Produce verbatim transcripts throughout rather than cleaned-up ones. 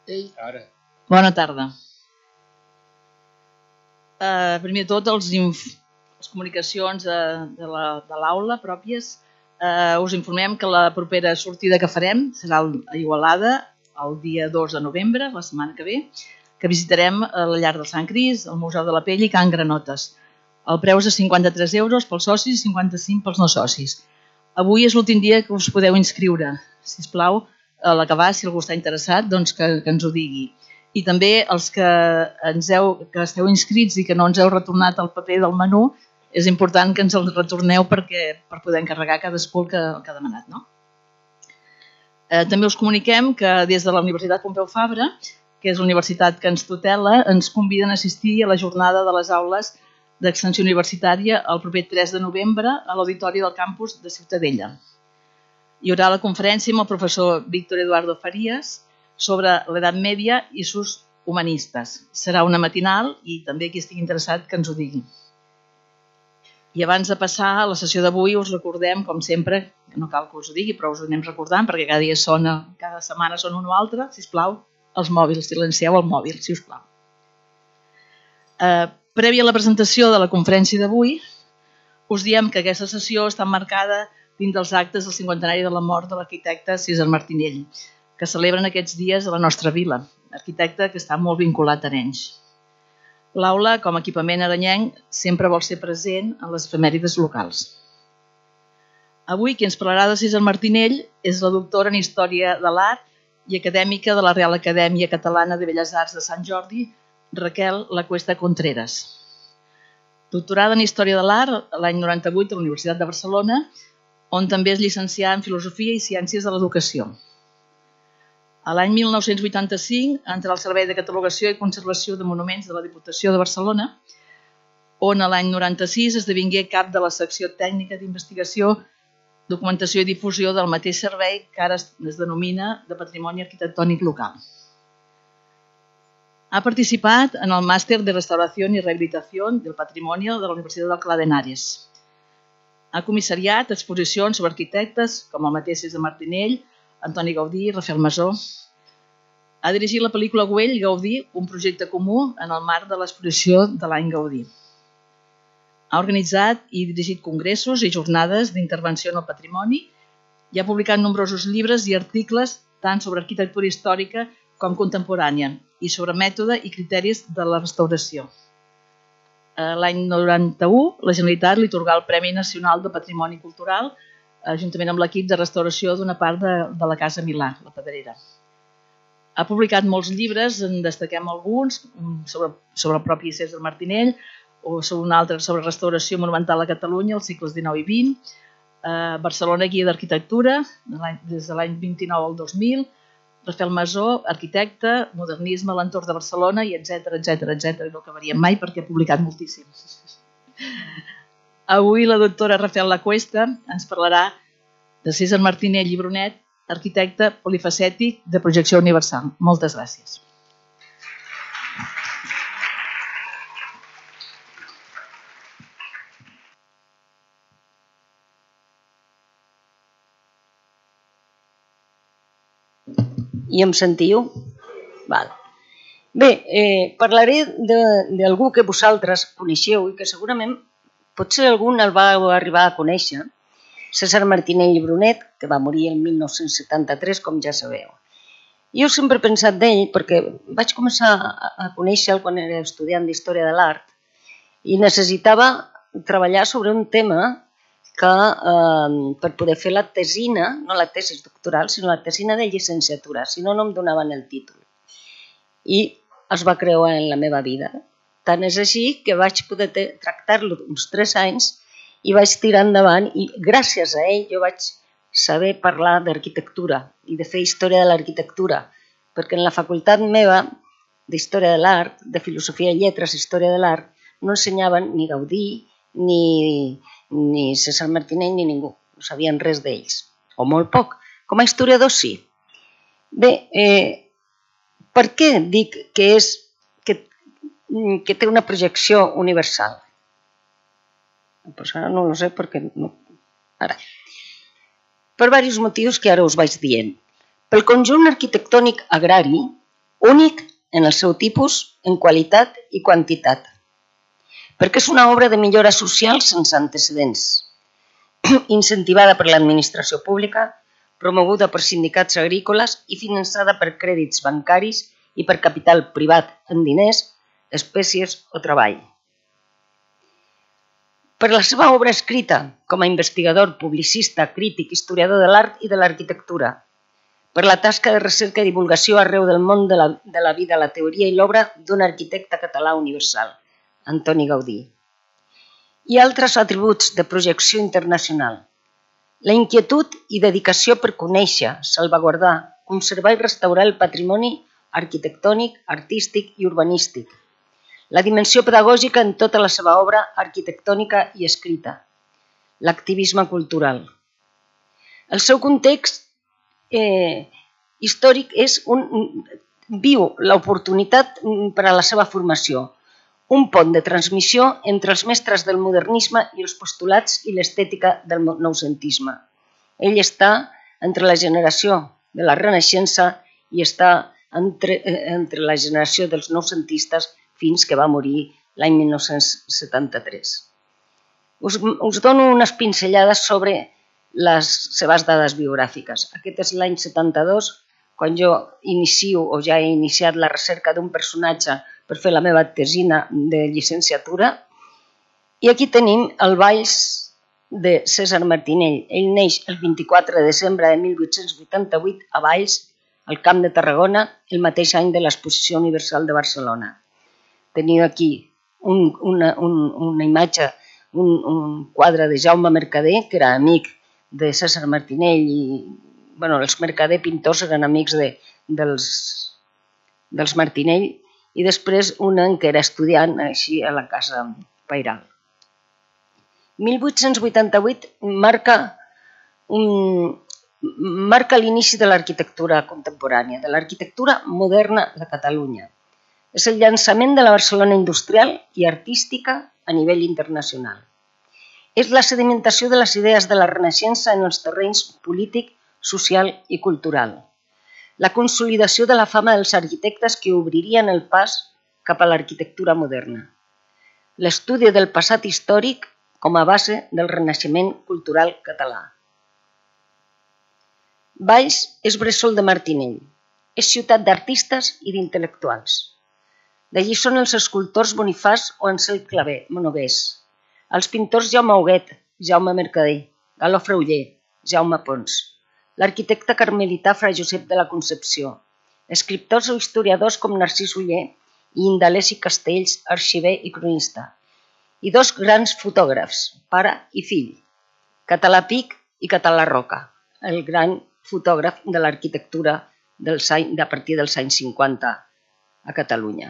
Ei, ara. Bona tarda. Uh, primer de tot, els les comunicacions de, de l'aula la, pròpies. Uh, us informem que la propera sortida que farem serà a Igualada el dia dos de novembre, la setmana que ve, que visitarem la Llar del Sant Crist, el Museu de la Pell i Can Granotes. El preu és de cinquanta-tres euros pels socis i cinquanta-cinc pels no socis. Avui és l'últim dia que us podeu inscriure. Sisplau, a l'acabar, si algú està interessat, doncs que, que ens ho digui. I també els que, ens heu, que esteu inscrits i que no ens heu retornat el paper del menú, és important que ens el retorneu perquè, per poder encarregar cadascú el que, el que ha demanat. No? Eh, també us comuniquem que des de la Universitat Pompeu Fabra, que és la universitat que ens tutela, ens conviden a assistir a la jornada de les aules d'extensió universitària el proper tres de novembre a l'auditori del campus de Ciutadella. Hi haurà la conferència amb el professor Víctor Eduardo Farías sobre l'edat mèdia i sus humanistes. Serà una matinal i també qui estigui interessat que ens ho digui. I abans de passar a la sessió d'avui us recordem, com sempre, que no cal que us ho digui, però us ho anem recordant perquè cada dia sona, cada setmana sona un o altre, sisplau, els mòbils, silencieu el mòbil, si us plau. Eh, prèvia a la presentació de la conferència d'avui, us diem que aquesta sessió està marcada dins dels actes del cinquantenari de la mort de l'arquitecte César Martinell, que celebren aquests dies a la nostra vila, arquitecte que està molt vinculat a Arenys. L'aula, com a equipament arenyenc, sempre vol ser present en les efemèrides locals. Avui qui ens parlarà de César Martinell és la doctora en Història de l'Art i acadèmica de la Real Acadèmia Catalana de Belles Arts de Sant Jordi, Raquel Lacuesta Contreras. Doctorada en Història de l'Art l'any noranta-vuit a la Universitat de Barcelona, on també és llicenciada en Filosofia i Ciències de l'Educació. A l'any mil nou-cents vuitanta-cinc entra al Servei de Catalogació i Conservació de Monuments de la Diputació de Barcelona, on a l'any noranta-sis esdevingué cap de la secció tècnica d'investigació, documentació i difusió del mateix servei que ara es denomina de Patrimoni Arquitectònic Local. Ha participat en el Màster de Restauració i Rehabilitació del Patrimoni de la Universitat d'Alcalá de Henares. Ha comissariat exposicions sobre arquitectes com el mateix César Martinell, Antoni Gaudí i Rafael Masó. Ha dirigit la pel·lícula Güell Gaudí, un projecte comú en el marc de l'exposició de l'any Gaudí. Ha organitzat i dirigit congressos i jornades d'intervenció en el patrimoni i ha publicat nombrosos llibres i articles tant sobre arquitectura històrica com contemporània i sobre mètode i criteris de la restauració. L'any noranta-u, la Generalitat li atorgà el Premi Nacional de Patrimoni Cultural juntament amb l'equip de restauració d'una part de, de la Casa Milà, la Pedrera. Ha publicat molts llibres, en destaquem alguns, sobre, sobre el propi César Martinell, o sobre un altre sobre restauració monumental a Catalunya, als segles dinou i vint, eh, Barcelona Guia d'Arquitectura, des de l'any vint-i-nou al dos mil, Rafael Masó, arquitecte, modernisme a l'entorn de Barcelona, i etcètera, etcètera, etcètera. No acabaríem mai perquè ha publicat moltíssim. Avui la doctora Raquel Lacuesta ens parlarà de César Martinell i Brunet, arquitecte polifacètic de projecció universal. Moltes gràcies. I em sentiu? Val. Bé, eh, parlaré d'algú que vosaltres coneixeu i que segurament potser algun el va arribar a conèixer, César Martinell i Brunet, que va morir el mil nou-cents setanta-tres, com ja sabeu. Jo sempre he pensat d'ell perquè vaig començar a conèixer-lo quan era estudiant d'Història de l'Art i necessitava treballar sobre un tema que eh, per poder fer la tesina, no la tesi doctoral, sinó la tesina de llicenciatura, si no, no em donaven el títol. I es va creuar en la meva vida. Tant és així que vaig poder tractar-lo uns tres anys i vaig tirar endavant i gràcies a ell jo vaig saber parlar d'arquitectura i de fer història de l'arquitectura, perquè en la facultat meva d'Història de l'Art, de Filosofia i Lletres, Història de l'Art, no ensenyaven ni Gaudí, ni, ni César Martinell, ni ningú. No sabien res d'ells, o molt poc. Com a historiador, sí. Bé, eh, per què dic que, és, que, que té una projecció universal? Pues ara no ho sé perquè... No. Ara. Per diversos motius que ara us vaig dient. Pel conjunt arquitectònic agrari únic en el seu tipus, en qualitat i quantitat, perquè és una obra de millora social sense antecedents, incentivada per l'administració pública, promoguda per sindicats agrícoles i finançada per crèdits bancaris i per capital privat en diners, espècies o treball. Per la seva obra escrita com a investigador, publicista, crític, historiador de l'art i de l'arquitectura, per la tasca de recerca i divulgació arreu del món de la, de la vida, la teoria i l'obra d'un arquitecte català universal, Antoni Gaudí. I altres atributs de projecció internacional. La inquietud i dedicació per conèixer, salvaguardar, conservar i restaurar el patrimoni arquitectònic, artístic i urbanístic. La dimensió pedagògica en tota la seva obra arquitectònica i escrita. L'activisme cultural. El seu context eh, històric és un, viu l'oportunitat per a la seva formació, un pont de transmissió entre els mestres del modernisme i els postulats i l'estètica del noucentisme. Ell està entre la generació de la Renaixença i està entre, entre la generació dels noucentistes fins que va morir l'any mil nou-cents setanta-tres. Us, us dono unes pinzellades sobre les seves dades biogràfiques. Aquest és l'any setanta-dos, quan jo inicio o ja he iniciat la recerca d'un personatge per fer la meva tesina de llicenciatura. I aquí tenim el Valls de Cèsar Martinell. Ell neix el vint-i-quatre de desembre de mil vuit-cents vuitanta-vuit a Valls, al Camp de Tarragona, el mateix any de l'Exposició Universal de Barcelona. Teniu aquí un, una, un, una imatge, un, un quadre de Jaume Mercader, que era amic de Cèsar Martinell i bueno, els Mercader pintors eren amics de, dels, dels Martinell, i després un en què era estudiant així a la casa pairal. mil vuit-cents vuitanta-vuit marca, un, marca l'inici de l'arquitectura contemporània, de l'arquitectura moderna de Catalunya. És el llançament de la Barcelona industrial i artística a nivell internacional. És la sedimentació de les idees de la Renaixença en els terrenys polític, social i cultural. La consolidació de la fama dels arquitectes que obririen el pas cap a l'arquitectura moderna. L'estudi del passat històric com a base del renaixement cultural català. Valls és bressol de Martinell. És ciutat d'artistes i d'intel·lectuals. D'allí són els escultors Bonifàs o Ansel Clavé, Monogués, els pintors Jaume Huguet, Jaume Mercader, Galofre Oller, Jaume Pons, l'arquitecte carmelità Fra Josep de la Concepció, escriptors o historiadors com Narcís Oller i Indalés i Castells, arxiver i cronista, i dos grans fotògrafs, pare i fill, Català Pic i Català Roca, el gran fotògraf de l'arquitectura a partir dels anys cinquanta a Catalunya.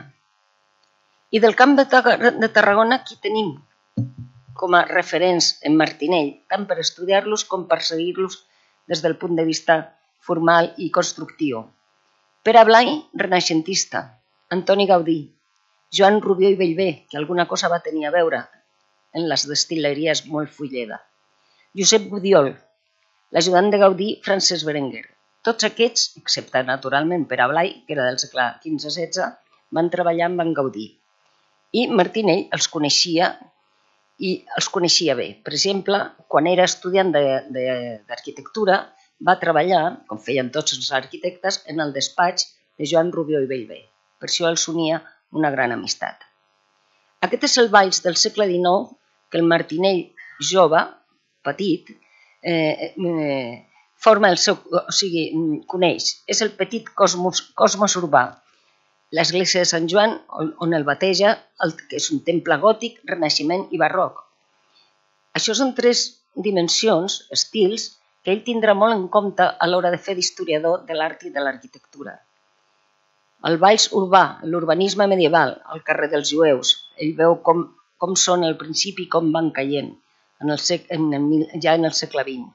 I del Camp de Tarragona aquí tenim com a referents en Martinell, tant per estudiar-los com per seguir-los des del punt de vista formal i constructiu. Pere Blai, renaixentista. Antoni Gaudí. Joan Rubió i Bellver, que alguna cosa va tenir a veure en les destil·leries Montfulleda. Josep Gudiol, l'ajudant de Gaudí, Francesc Berenguer. Tots aquests, excepte naturalment Pere Blai, que era del segle quinze setze, van treballar amb en Gaudí. I Martinell els coneixia i els coneixia bé. Per exemple, quan era estudiant d'arquitectura, va treballar, com feien tots els arquitectes, en el despatx de Joan Rubió i Bellver. Per això els unia una gran amistat. Aquest és el Valls del segle dinou que el Martinell jove, petit, eh, eh, forma el seu, o sigui, coneix. És el petit cosmos, cosmos urbà. L'església de Sant Joan, on el bateja, que és un temple gòtic, renaixement i barroc. Això són tres dimensions, estils, que ell tindrà molt en compte a l'hora de fer d'historiador de l'art i de l'arquitectura. El Valls urbà, l'urbanisme medieval, el carrer dels jueus. Ell veu com, com són al principi i com van caient en el sec, en el, ja en el segle vint.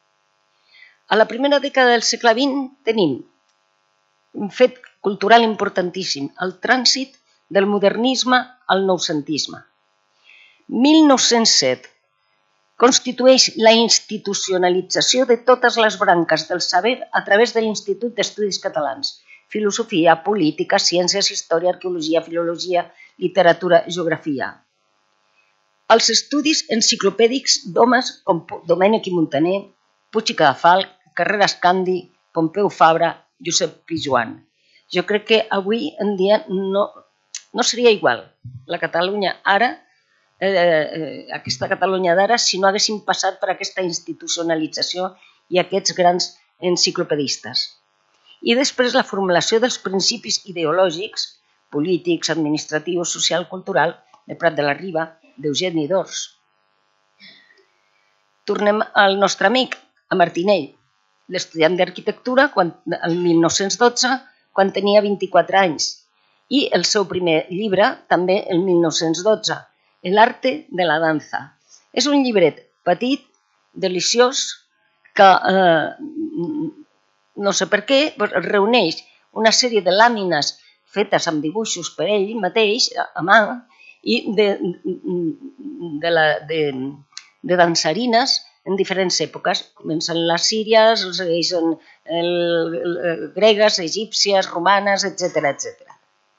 A la primera dècada del segle vint tenim un fet cultural importantíssim, el trànsit del modernisme al noucentisme. mil nou-cents set constitueix la institucionalització de totes les branques del saber a través de l'Institut d'Estudis Catalans, filosofia, política, ciències, història, arqueologia, filologia, literatura, geografia. Els estudis enciclopèdics d'homes com Domènech i Muntaner, Puig i Cadafalch, Carreras Candi, Pompeu Fabra, Josep Pijoan. Jo crec que avui en dia no, no seria igual la Catalunya ara, eh, aquesta Catalunya d'ara, si no haguéssim passat per aquesta institucionalització i aquests grans enciclopedistes. I després la formulació dels principis ideològics, polítics, administratius, social, cultural, de Prat de la Riba, d'Eugeni d'Ors. Tornem al nostre amic, a Martinell, l'estudiant d'arquitectura, el mil nou-cents dotze, quan tenia vint-i-quatre anys, i el seu primer llibre, també el mil nou-cents dotze, El arte de la danza. És un llibret petit, deliciós, que eh, no sé per què, reuneix una sèrie de làmines fetes amb dibuixos per ell mateix, a mà, i de, de, la, de, de dansarines en diferents èpoques. Comencen les síries, segueixen el, el, gregues, egípcies, romanes, etcètera, etcètera.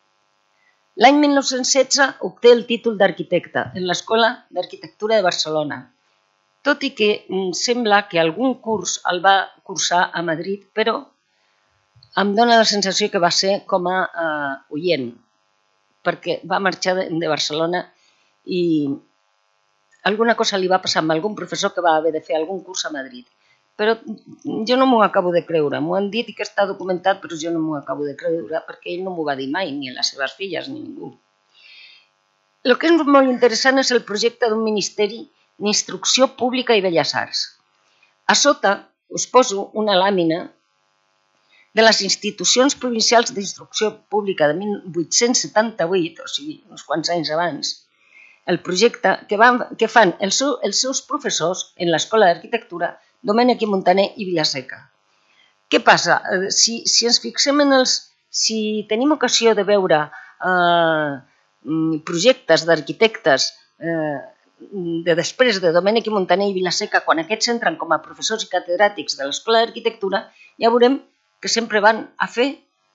L'any mil nou-cents setze obté el títol d'arquitecte en l'Escola d'Arquitectura de Barcelona, tot i que sembla que algun curs el va cursar a Madrid, però em dóna la sensació que va ser com a uh, oient, perquè va marxar de, de Barcelona i alguna cosa li va passar amb algun professor que va haver de fer algun curs a Madrid. Però jo no m'ho acabo de creure. M'ho han dit i que està documentat, però jo no m'ho acabo de creure perquè ell no m'ho va dir mai, ni a les seves filles, ni ningú. El que és molt interessant és el projecte d'un ministeri d'Instrucció Pública i Belles Arts. A sota us poso una làmina de les institucions provincials d'instrucció pública de mil vuit-cents setanta-vuit, o sigui, uns quants anys abans, el projecte que, van, que fan els, seu, els seus professors en l'Escola d'Arquitectura Domènech i Muntaner i Vilaseca. Què passa? Si, si ens fixem en els... Si tenim ocasió de veure eh, projectes d'arquitectes eh, de després de Domènech i Muntaner i Vilaseca, quan aquests entren com a professors i catedràtics de l'Escola d'Arquitectura, ja veurem que sempre van a fer,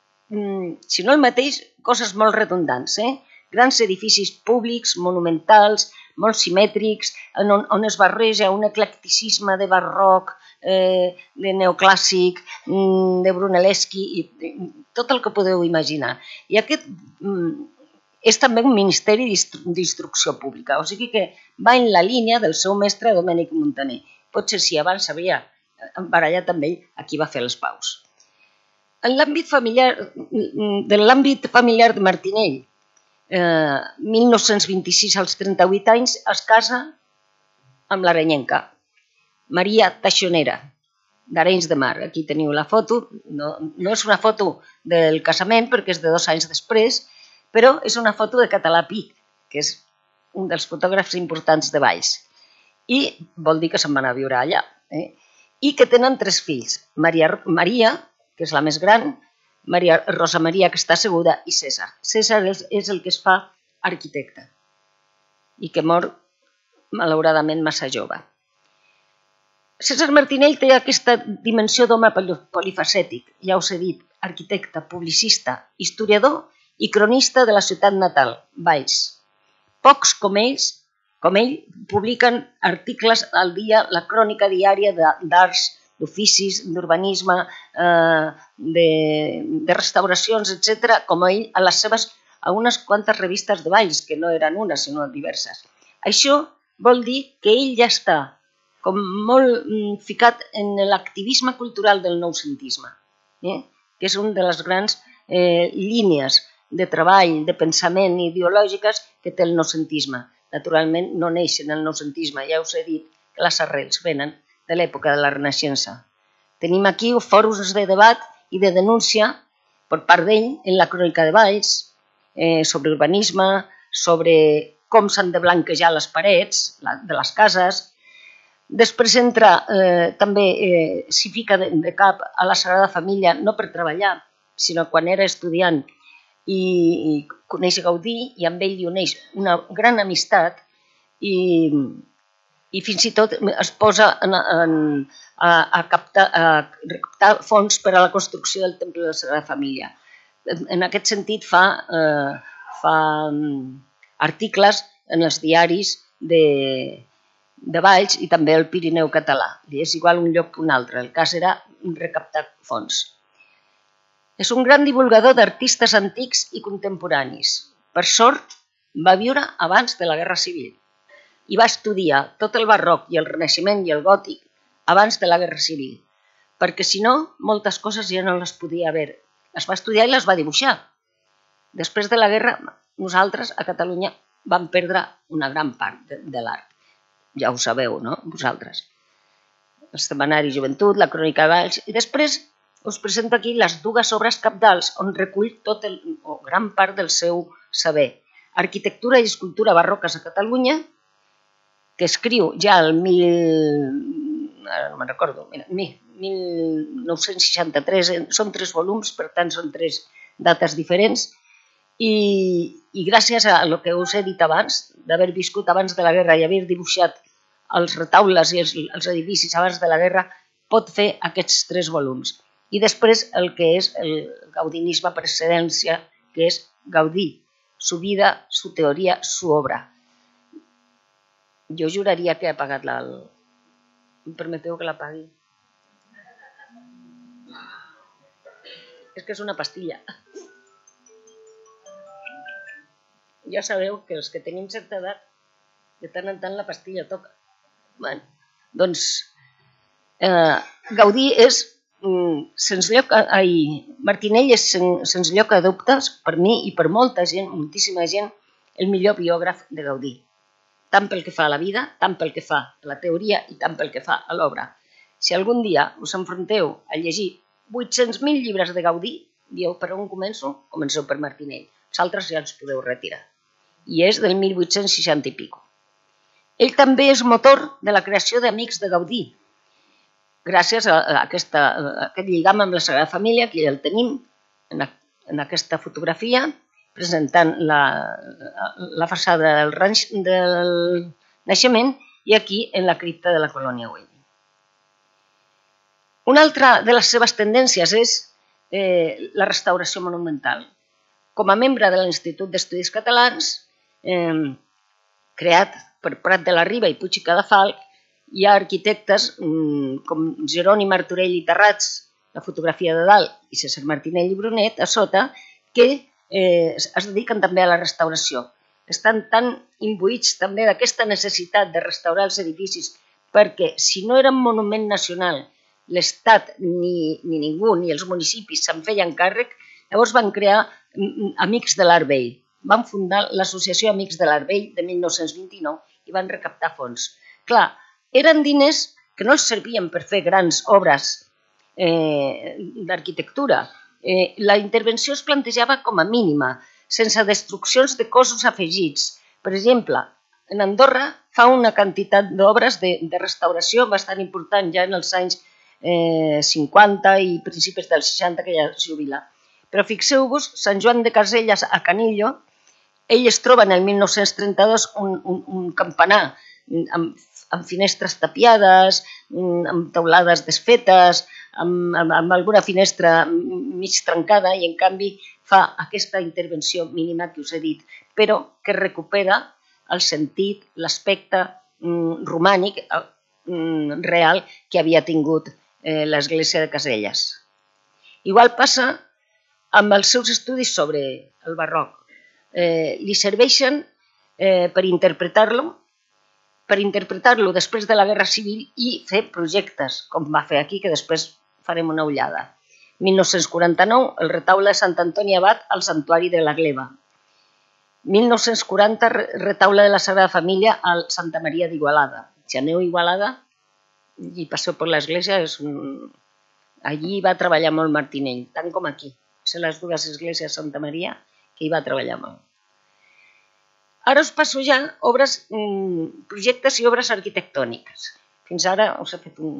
si no el mateix, coses molt redundants, eh? Grans edificis públics, monumentals, molt simètrics, on, on es barreja un eclecticisme de barroc, eh, de neoclàssic, de brunelleschi, i tot el que podeu imaginar. I aquest mm, és també un ministeri d'instrucció pública, o sigui que va en la línia del seu mestre Domènech Muntaner. Potser si abans s'havia barallat amb ell, aquí va fer les paus. En l'àmbit familiar, de l'àmbit familiar de Martinell, eh, mil nou-cents vint-i-sis als trenta-vuit anys, es casa amb l'arenyenca, Maria Taixonera, d'Arenys de Mar. Aquí teniu la foto, no, no és una foto del casament perquè és de dos anys després, però és una foto de Català Pi, que és un dels fotògrafs importants de Valls. I vol dir que se'n van a viure allà. Eh? I que tenen tres fills, Maria, Maria, que és la més gran, Maria Rosa Maria, que està asseguda, i Cèsar. Cèsar és, és el que es fa arquitecte i que mor, malauradament, massa jove. Cèsar Martinell té aquesta dimensió d'home polifacètic, ja us he dit, arquitecte, publicista, historiador i cronista de la ciutat natal, Valls. Pocs com ells, com ell, publiquen articles al dia, la crònica diària d'arts, d'oficis, d'urbanisme, eh, de, de restauracions, etcètera, com ell, a les seves, a unes quantes revistes de Valls, que no eren una, sinó diverses. Això vol dir que ell ja està com molt ficat en l'activisme cultural del noucentisme, eh? que és una de les grans eh, línies de treball, de pensament ideològiques que té el noucentisme. Naturalment no neix en el noucentisme, ja us he dit que les arrels venen de l'època de la Renaixença. Tenim aquí fòrums de debat i de denúncia per part d'ell en la crònica de Valls eh, sobre urbanisme, sobre com s'han de blanquejar les parets de les cases. Després entra, eh, també eh, s'hi fica de, de cap a la Sagrada Família, no per treballar, sinó quan era estudiant i, i coneix Gaudí i amb ell li uneix una gran amistat i i fins i tot es posa en, en, a, a, captar, a recaptar fons per a la construcció del Temple de la Sagrada Família. en aquest sentit fa, eh, fa articles en els diaris de, de Valls i també el Pirineu català. I és igual un lloc que un altre. El cas era recaptar fons. És un gran divulgador d'artistes antics i contemporanis. Per sort, va viure abans de la Guerra Civil i va estudiar tot el barroc i el renaixement i el gòtic abans de la Guerra Civil, perquè si no, moltes coses ja no les podia haver. Les va estudiar i les va dibuixar. Després de la guerra, nosaltres a Catalunya vam perdre una gran part de, de l'art. Ja ho sabeu, no? Vosaltres. El Setmanari Joventut, la Crònica de Valls, i després us presento aquí les dues obres cabdals on recull tot el, o gran part del seu saber. Arquitectura i escultura barroques a Catalunya, que escriu ja el mil... ara no me'n recordo, mira, mil nou-cents seixanta-tres, són tres volums, per tant són tres dates diferents, i, i gràcies a el que us he dit abans, d'haver viscut abans de la guerra i haver dibuixat els retaules i els, els edificis abans de la guerra, pot fer aquests tres volums. I després el que és el gaudinisme per excel·lència, que és Gaudí, su vida, su teoria, su obra. Jo juraria que he apagat la... Em permeteu que l'apagui? És que és una pastilla. Ja sabeu que els que tenim certa edat, de tant en tant la pastilla toca. Bueno, doncs, eh, Gaudí és... Sens lloc, ai, Martinell és sens, sens lloc a dubtes, per mi i per molta gent, moltíssima gent, el millor biògraf de Gaudí. Tant pel que fa a la vida, tant pel que fa a la teoria i tant pel que fa a l'obra. Si algun dia us enfronteu a llegir vuit-cents mil llibres de Gaudí, dieu, per on començo? Comenceu per Martinell. Els altres ja els podeu retirar. I és del mil vuit-cents seixanta i pico. Ell també és motor de la creació d'Amics de Gaudí, gràcies a, aquesta, a aquest lligam amb la Sagrada Família, que ja el tenim en, a, en aquesta fotografia, presentant la, la façana del, ranx, del naixement i aquí en la cripta de la colònia Güell. Una altra de les seves tendències és eh, la restauració monumental. Com a membre de l'Institut d'Estudis Catalans, eh, creat per Prat de la Riba i Puig i Cadafalch, hi ha arquitectes com Jeroni Martorell i Terrats, la fotografia de dalt, i César Martinell i Brunet, a sota, que eh, es dediquen també a la restauració. Estan tan imbuïts també d'aquesta necessitat de restaurar els edificis, perquè si no eren monument nacional, l'Estat ni, ni ningú, ni els municipis se'n feien càrrec, llavors van crear Amics de l'Art Vell. Van fundar l'Associació Amics de l'Art Vell de mil nou-cents vint-i-nou i van recaptar fons. Clar, eren diners que no els servien per fer grans obres eh, d'arquitectura. Eh, la intervenció es plantejava com a mínima, sense destruccions de cossos afegits. Per exemple, en Andorra fa una quantitat d'obres de, de restauració bastant important ja en els anys eh, cinquanta i principis dels seixanta, que ja es jubila. Però fixeu-vos, Sant Joan de Caselles a Canillo, ell es troba en el mil nou-cents trenta-dos un, un, un campanar amb amb finestres tapiades, amb teulades desfetes, amb, amb, amb alguna finestra mig trencada i en canvi fa aquesta intervenció mínima que us he dit, però que recupera el sentit, l'aspecte mm, romànic mm, real que havia tingut eh, l'església de Caselles. Igual passa amb els seus estudis sobre el barroc. Eh, li serveixen eh, per interpretar-lo per interpretar-lo després de la Guerra Civil i fer projectes, com va fer aquí, que després farem una ullada. mil nou-cents quaranta-nou, el retaule de Sant Antoni Abat al Santuari de la Gleva. mil nou-cents quaranta, retaule de la Sagrada Família al Santa Maria d'Igualada. Si aneu a Igualada i passeu per l'església, és un... allí va treballar molt Martinell, tant com aquí. Són les dues esglésies de Santa Maria que hi va treballar molt. Ara us passo ja obres, projectes i obres arquitectòniques. Fins ara us he fet un,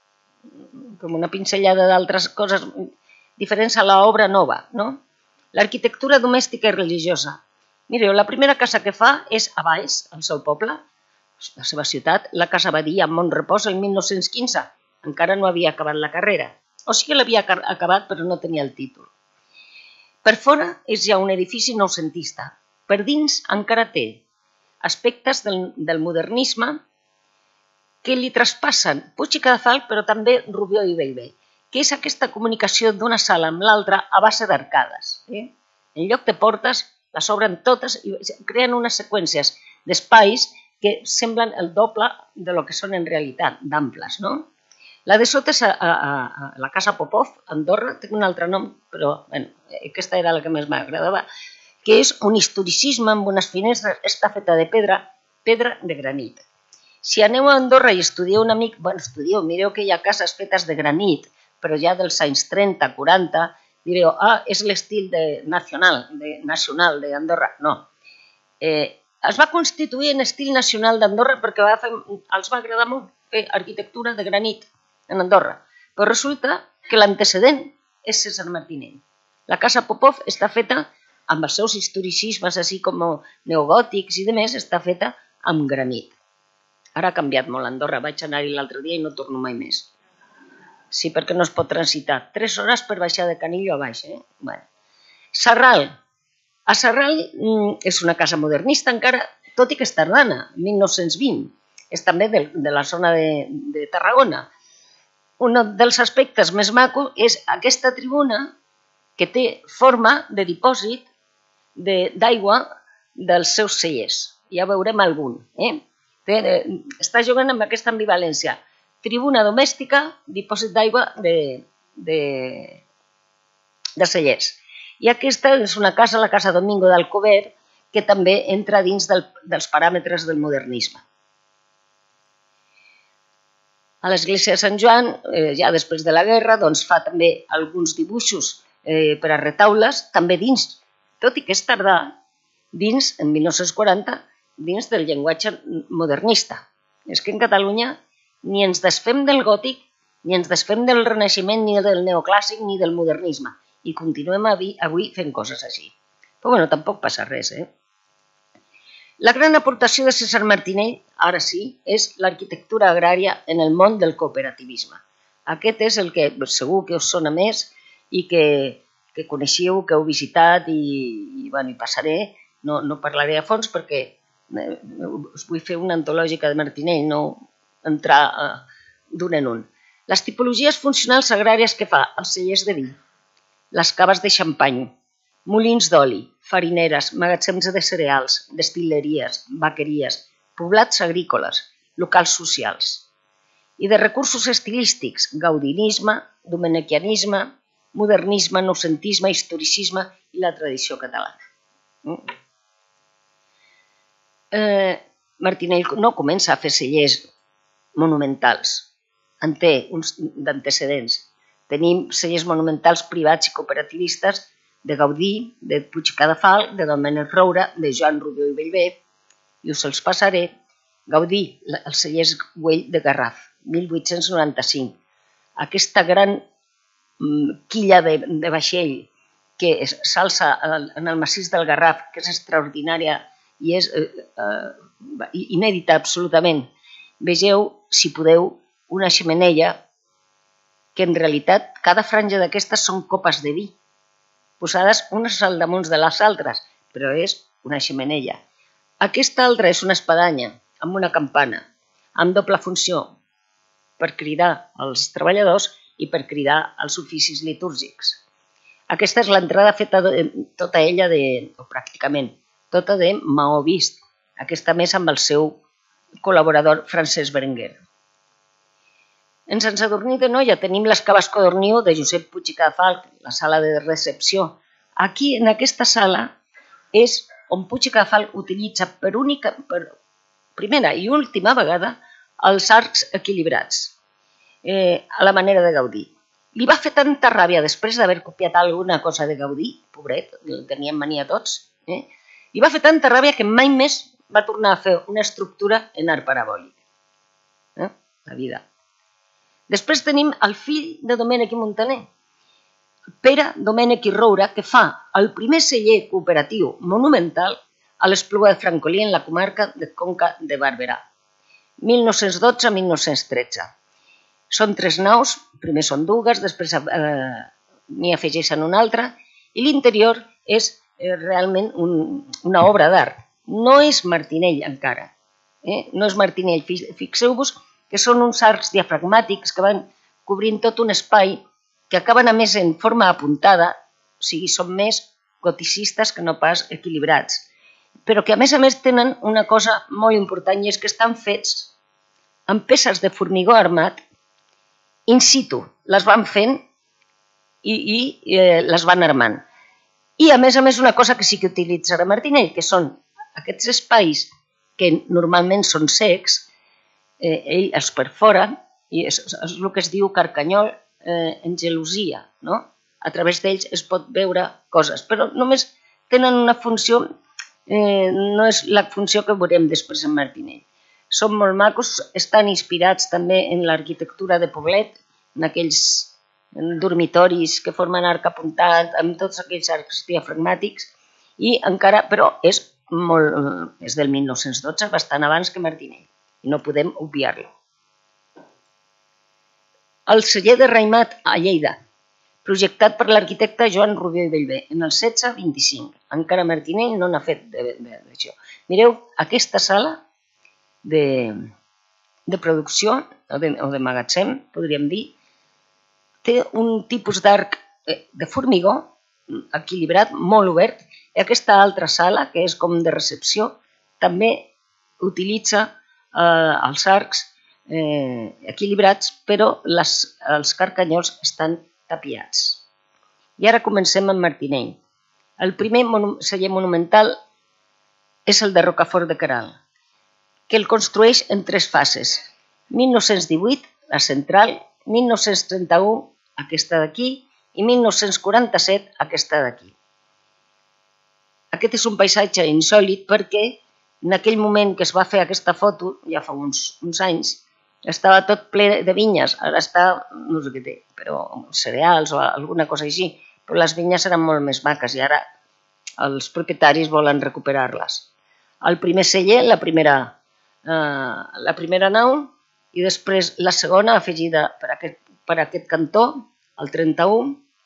com una pinzellada d'altres coses diferents a l'obra nova, no? L'arquitectura domèstica i religiosa. Mireu, la primera casa que fa és a Valls, al seu poble, la seva ciutat, la Casa Badia, amb Montrepòs, el mil nou-cents quinze. Encara no havia acabat la carrera. O sigui que l'havia acabat, però no tenia el títol. Per fora és ja un edifici noucentista. Per dins encara té aspectes del, del modernisme que li traspassen Puig i Cadafalch, però també Rubió i Bellver, que és aquesta comunicació d'una sala amb l'altra a base d'arcades. Eh? En lloc de portes, les obren totes i creen unes seqüències d'espais que semblen el doble de lo que són en realitat, d'amples, no? La de sota és a, a, a la Casa Popov, a Andorra, té un altre nom, però bueno, aquesta era la que més m'agradava, que és un historicisme amb unes finestres, està feta de pedra, pedra de granit. Si aneu a Andorra i estudieu una mica, bueno, estudieu, mireu que hi ha cases fetes de granit, però ja dels anys trenta, quaranta, direu, ah, és l'estil de nacional, de nacional d'Andorra. No. Eh, es va constituir en estil nacional d'Andorra perquè va fer, els va agradar molt fer arquitectura de granit en Andorra, però resulta que l'antecedent és César Martinell. La Casa Popov està feta amb els seus historicismes, així com neogòtics i demés, està feta amb granit. Ara ha canviat molt Andorra, vaig anar-hi l'altre dia i no torno mai més. Sí, perquè no es pot transitar. Tres hores per baixar de Canillo a baix. Eh? Bueno. Sarral. A Sarral és una casa modernista encara, tot i que és tardana, mil nou-cents vint. És també de, de la zona de, de Tarragona. Un dels aspectes més macos és aquesta tribuna que té forma de dipòsit d'aigua dels seus cellers. Ja veurem algun. Eh? Té, està jugant amb aquesta ambivalència. Tribuna domèstica, dipòsit d'aigua de, de, de cellers. I aquesta és una casa, la Casa Domingo d'Alcover, que també entra dins del, dels paràmetres del modernisme. A l'església de Sant Joan, eh, ja després de la guerra, doncs fa també alguns dibuixos eh, per a retaules, també dins, tot i que és tardà, dins, en mil nou-cents quaranta, dins del llenguatge modernista. És que en Catalunya ni ens desfem del gòtic, ni ens desfem del renaixement, ni del neoclàssic, ni del modernisme. I continuem avui, avui fent coses així. Però bueno, tampoc passa res, eh? La gran aportació de César Martinell, ara sí, és l'arquitectura agrària en el món del cooperativisme. Aquest és el que segur que us sona més i que, que coneixeu, que heu visitat i, i, bueno, i passaré. No, no parlaré a fons perquè us vull fer una antològica de Martinell, no entrar uh, d'un en un. Les tipologies funcionals agràries que fa els cellers de vi, les caves de xampany, molins d'oli, farineres, magatzems de cereals, destil·leries, vaqueries, poblats agrícoles, locals socials. I de recursos estilístics, gaudinisme, domenequianisme, modernisme, noucentisme, historicisme i la tradició catalana. Eh, Martinell no comença a fer cellers monumentals, en té uns d'antecedents. Tenim cellers monumentals privats i cooperativistes de Gaudí, de Puig i Cadafalch, de Domènec Roura, de Joan Rubió i Bellver, i us els passaré. Gaudí, els cellers Güell de Garraf, mil vuit-cents noranta-cinc. Aquesta gran quilla de, de vaixell que s'alça en el massís del Garraf, que és extraordinària i és eh, eh, inèdita absolutament. Vegeu, si podeu, una xemeneia que en realitat cada franja d'aquestes són copes de vi, posades unes al damunt de les altres, però és una xemeneia. Aquesta altra és una espadanya amb una campana, amb doble funció, per cridar els treballadors i per cridar els oficis litúrgics. Aquesta és l'entrada feta de, tota ella, de, o pràcticament, tota de maó vist, aquesta més amb el seu col·laborador Francesc Berenguer. En Sant Sadurní d'Anoia tenim les caves Codorniu de Josep Puig i Cadafalch, la sala de recepció. Aquí, en aquesta sala, és on Puig i Cadafalch utilitza per única, per primera i última vegada, els arcs equilibrats, eh, a la manera de Gaudí. Li va fer tanta ràbia després d'haver copiat alguna cosa de Gaudí, pobret, el tenien mania tots, eh? Li va fer tanta ràbia que mai més va tornar a fer una estructura en arc parabòlic. Eh? La vida. Després tenim el fill de Domènec i Montaner, Pere Domènec i Roura, que fa el primer celler cooperatiu monumental a l'Espluga de Francolí en la comarca de Conca de Barberà, mil nou-cents dotze a mil nou-cents tretze. Són tres naus, primer són dues, després eh, n'hi afegeixen una altra, I l'interior és realment una obra d'art. No és martinell encara. No és martinell. Fixeu-vos que són uns arcs diafragmàtics que van cobrint tot un espai que acaben a més en forma apuntada, o sigui, són més goticistes que no pas equilibrats, però que a més a més tenen una cosa molt important i és que estan fets amb peces de formigó armat in situ. Les van fent i, i eh, les van armant. I a més a més una cosa que sí que utilitzarà Martinell, que són aquests espais que normalment són secs, eh, ell els perfora i és, és el que es diu carcanyol eh, en gelosia, no? A través d'ells es pot veure coses, però només tenen una funció, eh, no és la funció que veurem després en Martinell. Són molt macos, estan inspirats també en l'arquitectura de Poblet, en aquells dormitoris que formen arc apuntat, amb tots aquells arcs diafragmàtics, i encara, però és, molt, és del mil nou-cents dotze, bastant abans que Martinell, i no podem obviar-lo. El celler de Raimat a Lleida, projectat per l'arquitecte Joan Rubió i Bellver, en el setze vint-i-cinc. Encara Martinell no n'ha fet d'això. Mireu, aquesta sala de, de producció, o de, o de magatzem, podríem dir, té un tipus d'arc de formigó equilibrat, molt obert, i aquesta altra sala, que és com de recepció, també utilitza eh, els arcs eh, equilibrats, però les, els carcanyols estan tapiats. I ara comencem amb Martinell. El primer monu celler monumental és el de Rocafort de Queralt, que el construeix en tres fases. mil nou-cents divuit, la central, mil nou-cents trenta-u, aquesta d'aquí, i mil nou-cents quaranta-set, aquesta d'aquí. Aquest és un paisatge insòlit perquè en aquell moment que es va fer aquesta foto, ja fa uns, uns anys, estava tot ple de vinyes, ara està, no sé què té, però cereals o alguna cosa així, però les vinyes eren molt més maques i ara els propietaris volen recuperar-les. El primer celler, la primera, eh, la primera nau, i després la segona afegida per aquest, per aquest cantó, el trenta-u.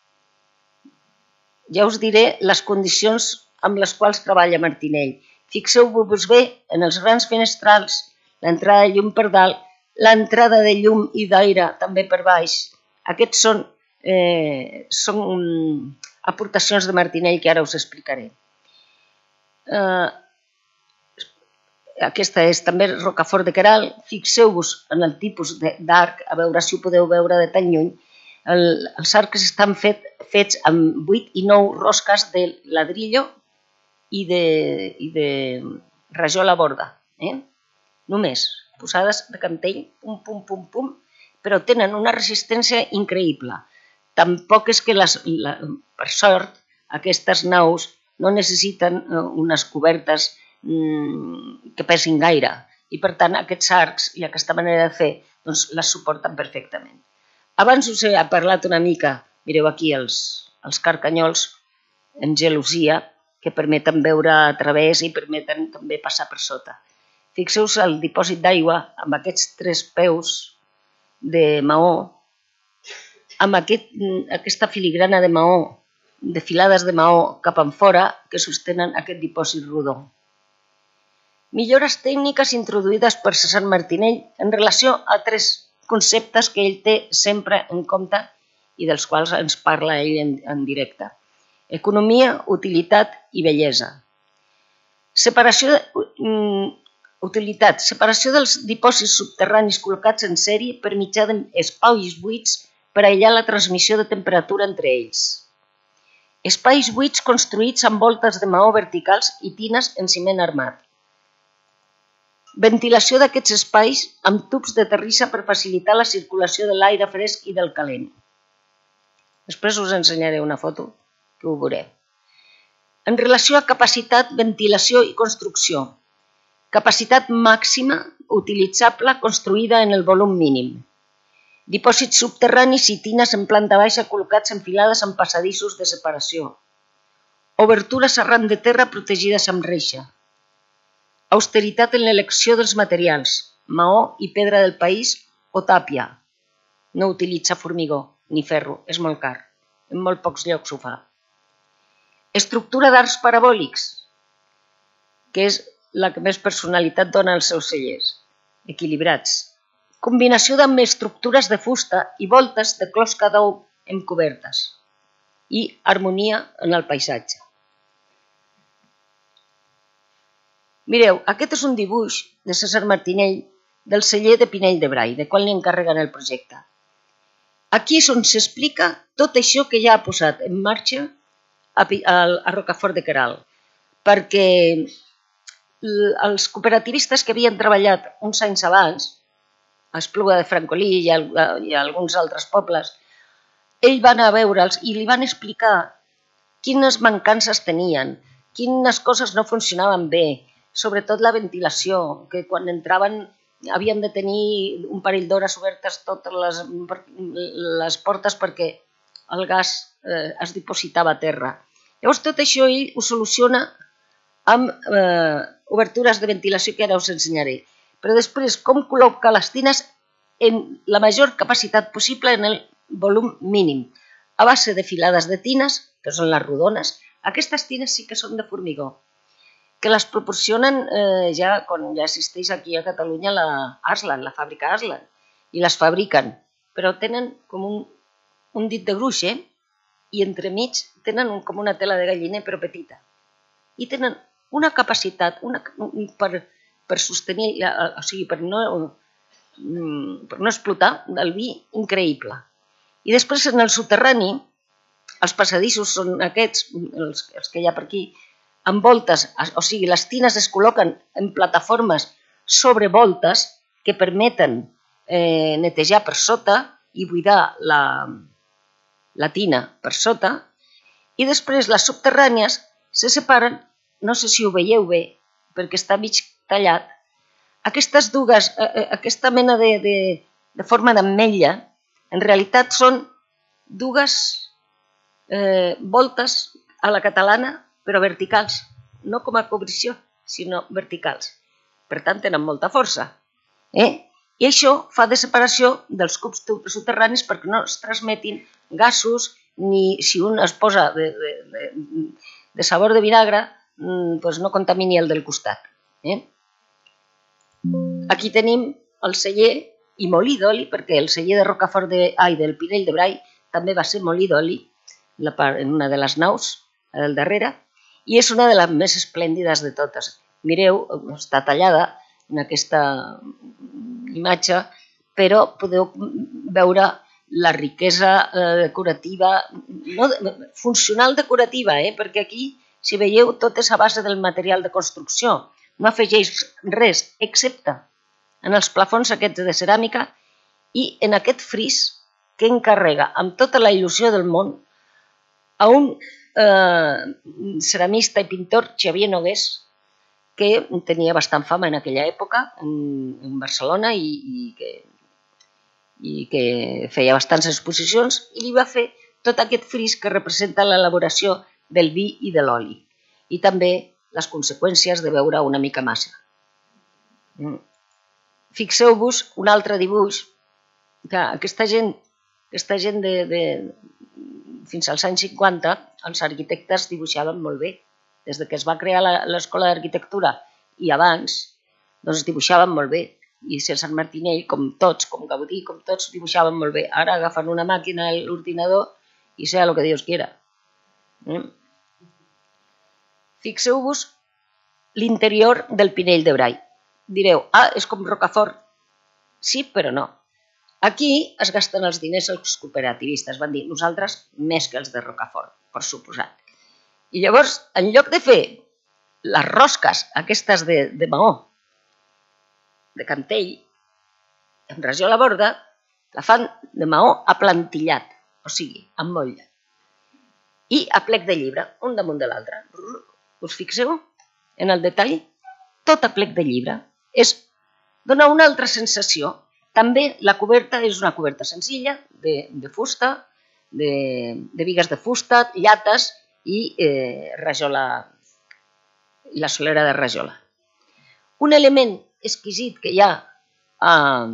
Ja us diré les condicions amb les quals treballa Martinell. Fixeu-vos bé en els grans finestrals, l'entrada de llum per dalt, l'entrada de llum i d'aire també per baix. Aquests són, eh, són aportacions de Martinell que ara us explicaré. Eh, aquesta és també Rocafort de Queralt. Fixeu-vos en el tipus d'arc, a veure si ho podeu veure de tan lluny. El, els arcs estan fet, fets amb vuit i nou rosques de ladrillo i de, i de rajola borda. Eh? Només posades de cantell, pum, pum, pum, pum, però tenen una resistència increïble. Tampoc és que, les, la, per sort, aquestes naus no necessiten unes cobertes mmm, que pesin gaire i, per tant, aquests arcs i aquesta manera de fer doncs, les suporten perfectament. Abans us he parlat una mica, mireu aquí els, els carcanyols en gelosia que permeten veure a través i permeten també passar per sota. Fixeu-vos el dipòsit d'aigua amb aquests tres peus de maó, amb aquest, aquesta filigrana de maó, de filades de maó cap enfora que sostenen aquest dipòsit rodó. Millores tècniques introduïdes per César Martinell en relació a tres conceptes que ell té sempre en compte i dels quals ens parla ell en, en directe. Economia, utilitat i bellesa. Separació de... Utilitat. Separació dels dipòsits subterranis col·locats en sèrie per mitjà d'espais buits per aïllar la transmissió de temperatura entre ells. Espais buits construïts amb voltes de maó verticals i tines en ciment armat. Ventilació d'aquests espais amb tubs de terrissa per facilitar la circulació de l'aire fresc i del calent. Després us ensenyaré una foto que ho veureu. En relació a capacitat, ventilació i construcció. Capacitat màxima utilitzable construïda en el volum mínim. Dipòsits subterranis i tines en planta baixa col·locats en filades amb passadissos de separació. Obertures arran de terra protegides amb reixa. Austeritat en l'elecció dels materials, maó i pedra del país o tàpia. No utilitza formigó ni ferro, és molt car. En molt pocs llocs ho fa. Estructura d'arcs parabòlics, que és la que més personalitat dona als seus cellers, equilibrats. Combinació amb estructures de fusta i voltes de closca d'ou amb cobertes i harmonia en el paisatge. Mireu, aquest és un dibuix de César Martinell del celler de Pinell de Brai, de quan li encarreguen el projecte. Aquí és on s'explica tot això que ja ha posat en marxa a Rocafort de Queralt, perquè els cooperativistes que havien treballat uns anys abans, a Espluga de Francolí i a alguns altres pobles, ell va anar a veure'ls i li van explicar quines mancances tenien, quines coses no funcionaven bé, sobretot la ventilació, que quan entraven havien de tenir un parell d'hores obertes totes les, les portes perquè el gas eh, es dipositava a terra. Llavors tot això ell ho soluciona amb eh, obertures de ventilació que ara us ensenyaré. Però després com col·locar les tines en la major capacitat possible en el volum mínim, a base de filades de tines, que són les rodones. Aquestes tines sí que són de formigó, que les proporcionen eh, ja quan ja existeix aquí a Catalunya la Aslan, la fàbrica Aslan, i les fabriquen, però tenen com un, un dit de gruix, eh? I entremig tenen un, com una tela de galliner però petita. I tenen una capacitat una, per, per sostenir, o sigui, per no, per no explotar el vi increïble. I després en el soterrani, els passadissos són aquests, els, els que hi ha per aquí, amb voltes, o sigui, les tines es col·loquen en plataformes sobre voltes que permeten eh, netejar per sota i buidar la, la tina per sota, i després les subterrànies se separen, no sé si ho veieu bé, perquè està mig tallat, aquestes dues, eh, aquesta mena de, de, de forma d'ametlla, en realitat són dues eh, voltes a la catalana, però verticals, no com a cobrició, sinó verticals. Per tant, tenen molta força. Eh? I això fa de separació dels cubs soterranis perquè no es transmetin gasos, ni si un es posa de, de, de, de sabor de vinagre, doncs no contamini el del costat. Eh? Aquí tenim el celler i molí d'oli, perquè el celler de Rocafort de, ai, del Pinell de Brai també va ser molí d'oli en una de les naus, al darrere, i és una de les més esplèndides de totes. Mireu, està tallada en aquesta imatge, però podeu veure la riquesa decorativa, no, funcional decorativa, eh? Perquè aquí, si veieu, tot és a base del material de construcció. No afegeix res, excepte en els plafons aquests de ceràmica i en aquest fris que encarrega amb tota la il·lusió del món a un Eh, ceramista i pintor Xavier Nogués, que tenia bastant fama en aquella època en, en Barcelona i, i, que, i que feia bastants exposicions, i li va fer tot aquest fris que representa l'elaboració del vi i de l'oli i també les conseqüències de beure una mica massa. Fixeu-vos un altre dibuix, que aquesta gent, aquesta gent de, de fins als anys cinquanta, els arquitectes dibuixaven molt bé. Des que es va crear l'escola d'arquitectura i abans, doncs dibuixaven molt bé. I César Martinell, com tots, com Gaudí, com tots, dibuixaven molt bé. Ara agafen una màquina, l'ordinador, i sea lo que Dios quiera. Fixeu-vos l'interior del Pinell de Brai. Direu, ah, és com Rocafort. Sí, però no. Aquí es gasten els diners els cooperativistes, van dir, nosaltres més que els de Rocafort, per suposat. I llavors, en lloc de fer les rosques aquestes de, de maó, de cantell, amb rajola a borda, la fan de maó aplantillat, o sigui, amb motlle. I a plec de llibre, un damunt de l'altre. Us fixeu en el detall? Tot a plec de llibre. És, dona una altra sensació. També la coberta és una coberta senzilla, de, de fusta, de, de bigues de fusta, llates i eh, rajola, i la solera de rajola. Un element exquisit que hi ha eh,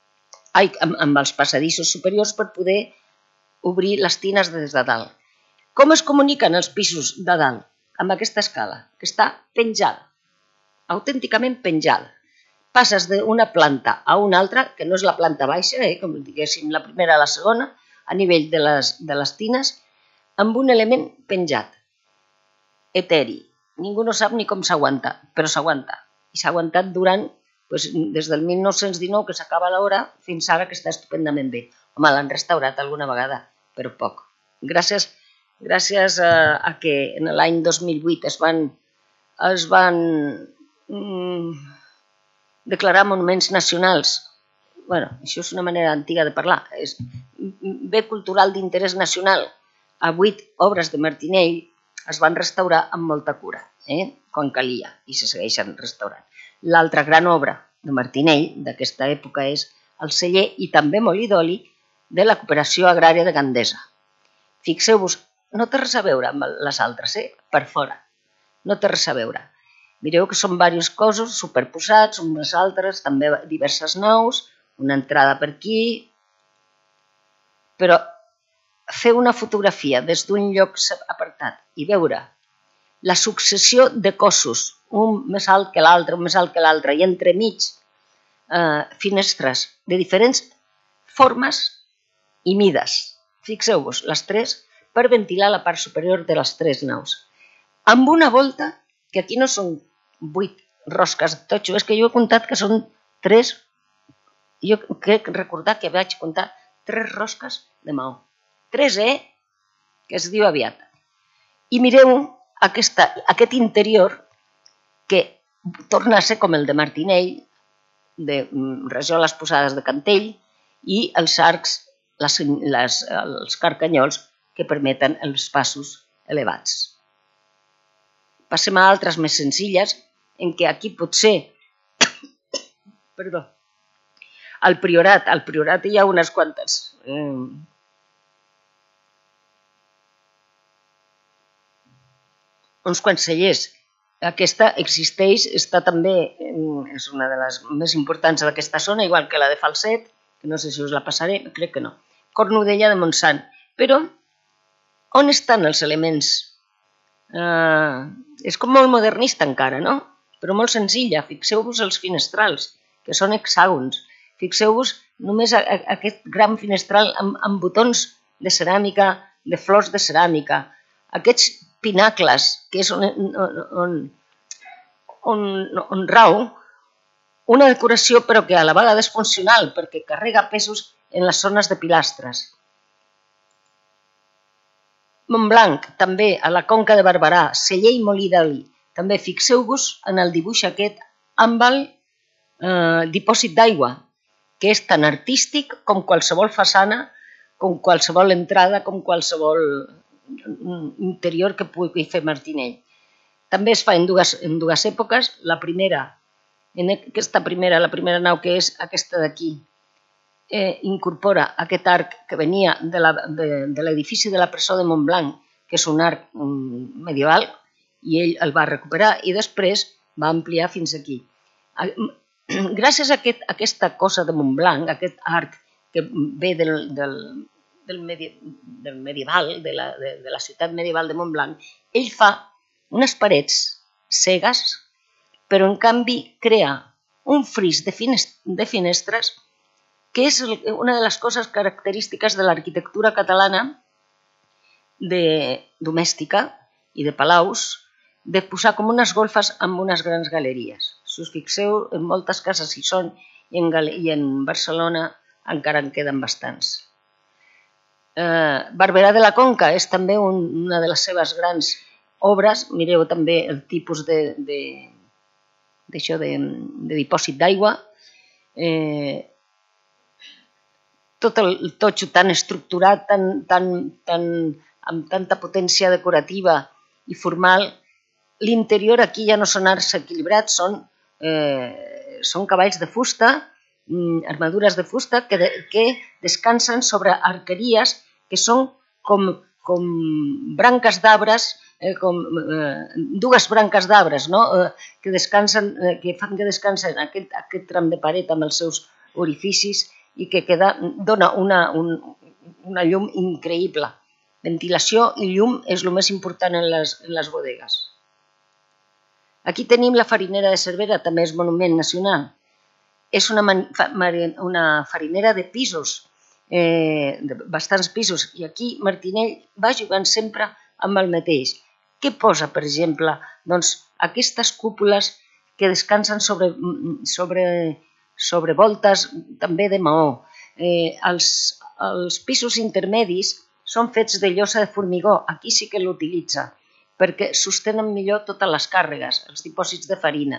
amb, amb els passadissos superiors per poder obrir les tines des de dalt. Com es comuniquen els pisos de dalt? Amb aquesta escala, que està penjada, autènticament penjada. Passes d'una planta a una altra, que no és la planta baixa, eh, com diguéssim la primera a la segona, a nivell de les, de les tines, amb un element penjat, eteri. Ningú no sap ni com s'aguanta, però s'aguanta. I s'ha aguantat durant, doncs, des del mil nou-cents dinou, que s'acaba l'hora, fins ara que està estupendament bé. Home, l'han restaurat alguna vegada, però poc. Gràcies, gràcies a, a que en l'any dos mil vuit es van, es van mm, declarar monuments nacionals. Bueno, això és una manera antiga de parlar. És bé cultural d'interès nacional. A vuit obres de Martinell es van restaurar amb molta cura, eh? quan calia, i se segueixen restaurant. L'altra gran obra de Martinell d'aquesta època és el celler i també molí d'oli de la cooperació agrària de Gandesa. Fixeu-vos, no té res a veure amb les altres, eh? per fora. No té res a veure. Mireu que són diversos cossos superposats, unes altres, també diverses naus, una entrada per aquí, però fer una fotografia des d'un lloc apartat i veure la successió de cossos, un més alt que l'altre, un més alt que l'altre, i entremig eh, finestres de diferents formes i mides. Fixeu-vos, les tres, per ventilar la part superior de les tres naus. Amb una volta, que aquí no són vuit rosques de totxo, és que jo he comptat que són tres, jo crec recordar que vaig comptar tres rosques de maó. Tres, eh? Que es diu aviat. I mireu aquesta, aquest interior que torna a ser com el de Martinell, de rajoles posades de cantell i els arcs, les, les, els carcanyols que permeten els passos elevats. Passem a altres més senzilles, en què aquí potser, perdó, al priorat, al priorat hi ha unes quantes... Eh, uns quants cellers. Aquesta existeix, està també, és una de les més importants d'aquesta zona, igual que la de Falset, que no sé si us la passaré, crec que no. Cornudella de Montsant. Però, on estan els elements? Eh, és com molt modernista encara, no? Però molt senzilla. Fixeu-vos els finestrals, que són hexàgons. Fixeu-vos només aquest gran finestral amb, amb botons de ceràmica, de flors de ceràmica. Aquests pinacles, que és on, on, on, on rau una decoració però que a la vegada és funcional perquè carrega pesos en les zones de pilastres. Montblanc, també a la Conca de Barberà, celler i molí d'oli. També fixeu-vos en el dibuix aquest amb el eh, dipòsit d'aigua, que és tan artístic com qualsevol façana, com qualsevol entrada, com qualsevol interior que pugui fer Martinell. També es fa en dues, en dues èpoques. La primera, en aquesta primera, la primera nau, que és aquesta d'aquí, eh, incorpora aquest arc que venia de, la, de, de l'edifici de la presó de Montblanc, que és un arc um, medieval, i ell el va recuperar i després va ampliar fins aquí. Gràcies a, aquest, a aquesta cosa de Montblanc, aquest arc que ve del, del Del, medi, del medieval, de la, de, de la ciutat medieval de Montblanc, ell fa unes parets cegues, però en canvi crea un fris de, finest, de finestres, que és una de les coses característiques de l'arquitectura catalana de domèstica i de palaus, de posar com unes golfes amb unes grans galeries. Si us fixeu, en moltes cases hi són, i en, i en Barcelona encara en queden bastants. Eh, Barberà de la Conca és també un, una de les seves grans obres. Mireu també el tipus de, de, d'això de, de dipòsit d'aigua. Eh, tot el totxo tan estructurat, tan, tan, tan, amb tanta potència decorativa i formal. L'interior aquí ja no són arcs equilibrats, són, eh, són cavalls de fusta, armadures de fusta que, de, que descansen sobre arqueries que són com, com branques d'arbres, eh, com eh, dues branques d'arbres, no? eh, que, descansen, eh, que fan que descansen aquest, aquest tram de paret amb els seus orificis i que queda, dona una, un, una llum increïble. Ventilació i llum és el més important en les, en les bodegues. Aquí tenim la farinera de Cervera, també és monument nacional. És una, una farinera de pisos, eh, de bastants pisos, i aquí Martinell va jugant sempre amb el mateix. Què posa, per exemple? Doncs aquestes cúpules que descansen sobre, sobre, sobre voltes també de maó. Eh, els, els pisos intermedis són fets de llosa de formigó. Aquí sí que l'utilitza, perquè sostenen millor totes les càrregues, els dipòsits de farina.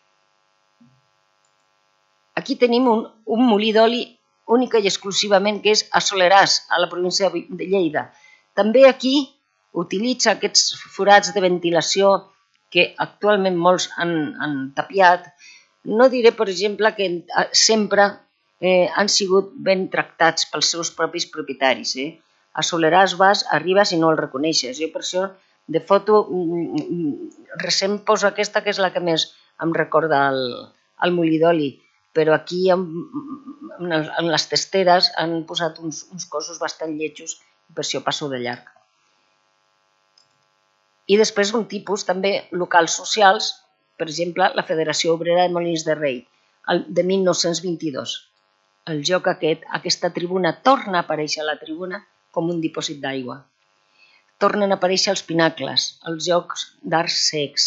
Aquí tenim un, un molí d'oli única i exclusivament, que és a Soleràs, a la província de Lleida. També aquí utilitza aquests forats de ventilació que actualment molts han, han tapiat. No diré, per exemple, que sempre eh, han sigut ben tractats pels seus propis propietaris. Eh? A Soleràs vas, arribes i no el reconeixes. Jo per això de foto recent poso aquesta, que és la que més em recorda el, el molí d'oli, però aquí en, en les testeres han posat uns, uns cossos bastant lletjos i per això passo de llarg. I després un tipus també locals socials, per exemple la Federació Obrera de Molins de Rei, el, de mil nou-cents vint-i-dos. El joc aquest, aquesta tribuna, torna a aparèixer a la tribuna com un dipòsit d'aigua. Tornen a aparèixer els pinacles, els jocs d'arts cecs,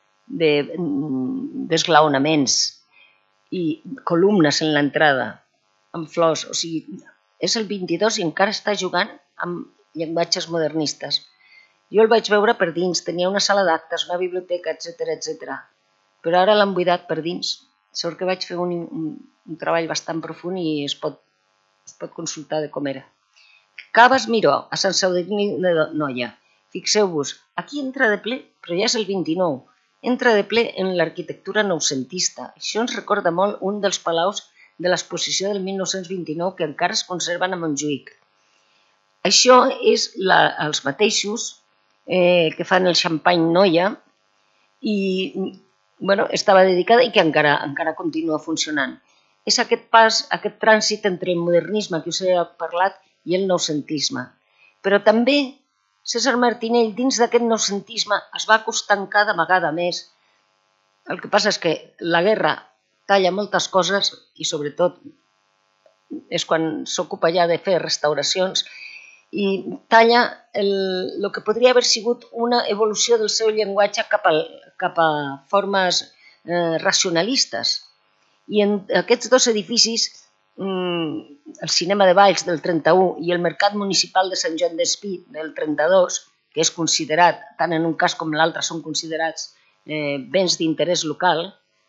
d'esglaonaments i columnes en l'entrada, amb flors. O sigui, és el vint-i-dos i encara està jugant amb llenguatges modernistes. Jo el vaig veure per dins, tenia una sala d'actes, una biblioteca, etcètera, etcètera. Però ara l'han buidat per dins. Sort que vaig fer un, un, un treball bastant profund i es pot, es pot consultar de com era. Caves Miró, a Sant Sadurní d'Anoia. Fixeu-vos, aquí entra de ple, però ja és el vint-i-nou, entra de ple en l'arquitectura noucentista. Això ens recorda molt un dels palaus de l'exposició del mil nou-cents vint-i-nou que encara es conserven a Montjuïc. Això és la, els mateixos eh, que fan el Xampany Noia i bueno, estava dedicada i que encara, encara continua funcionant. És aquest pas, aquest trànsit entre el modernisme que us he parlat i el noucentisme. Però també Cèsar Martinell, dins d'aquest noucentisme, es va acostant cada vegada més. El que passa és que la guerra talla moltes coses i sobretot és quan s'ocupa ja de fer restauracions i talla el, el que podria haver sigut una evolució del seu llenguatge cap a, cap a formes eh, racionalistes. I en aquests dos edificis, el cinema de Valls del trenta-u i el mercat municipal de Sant Joan d'Espí del trenta-dos, que és considerat, tant en un cas com l'altre són considerats eh, béns d'interès local,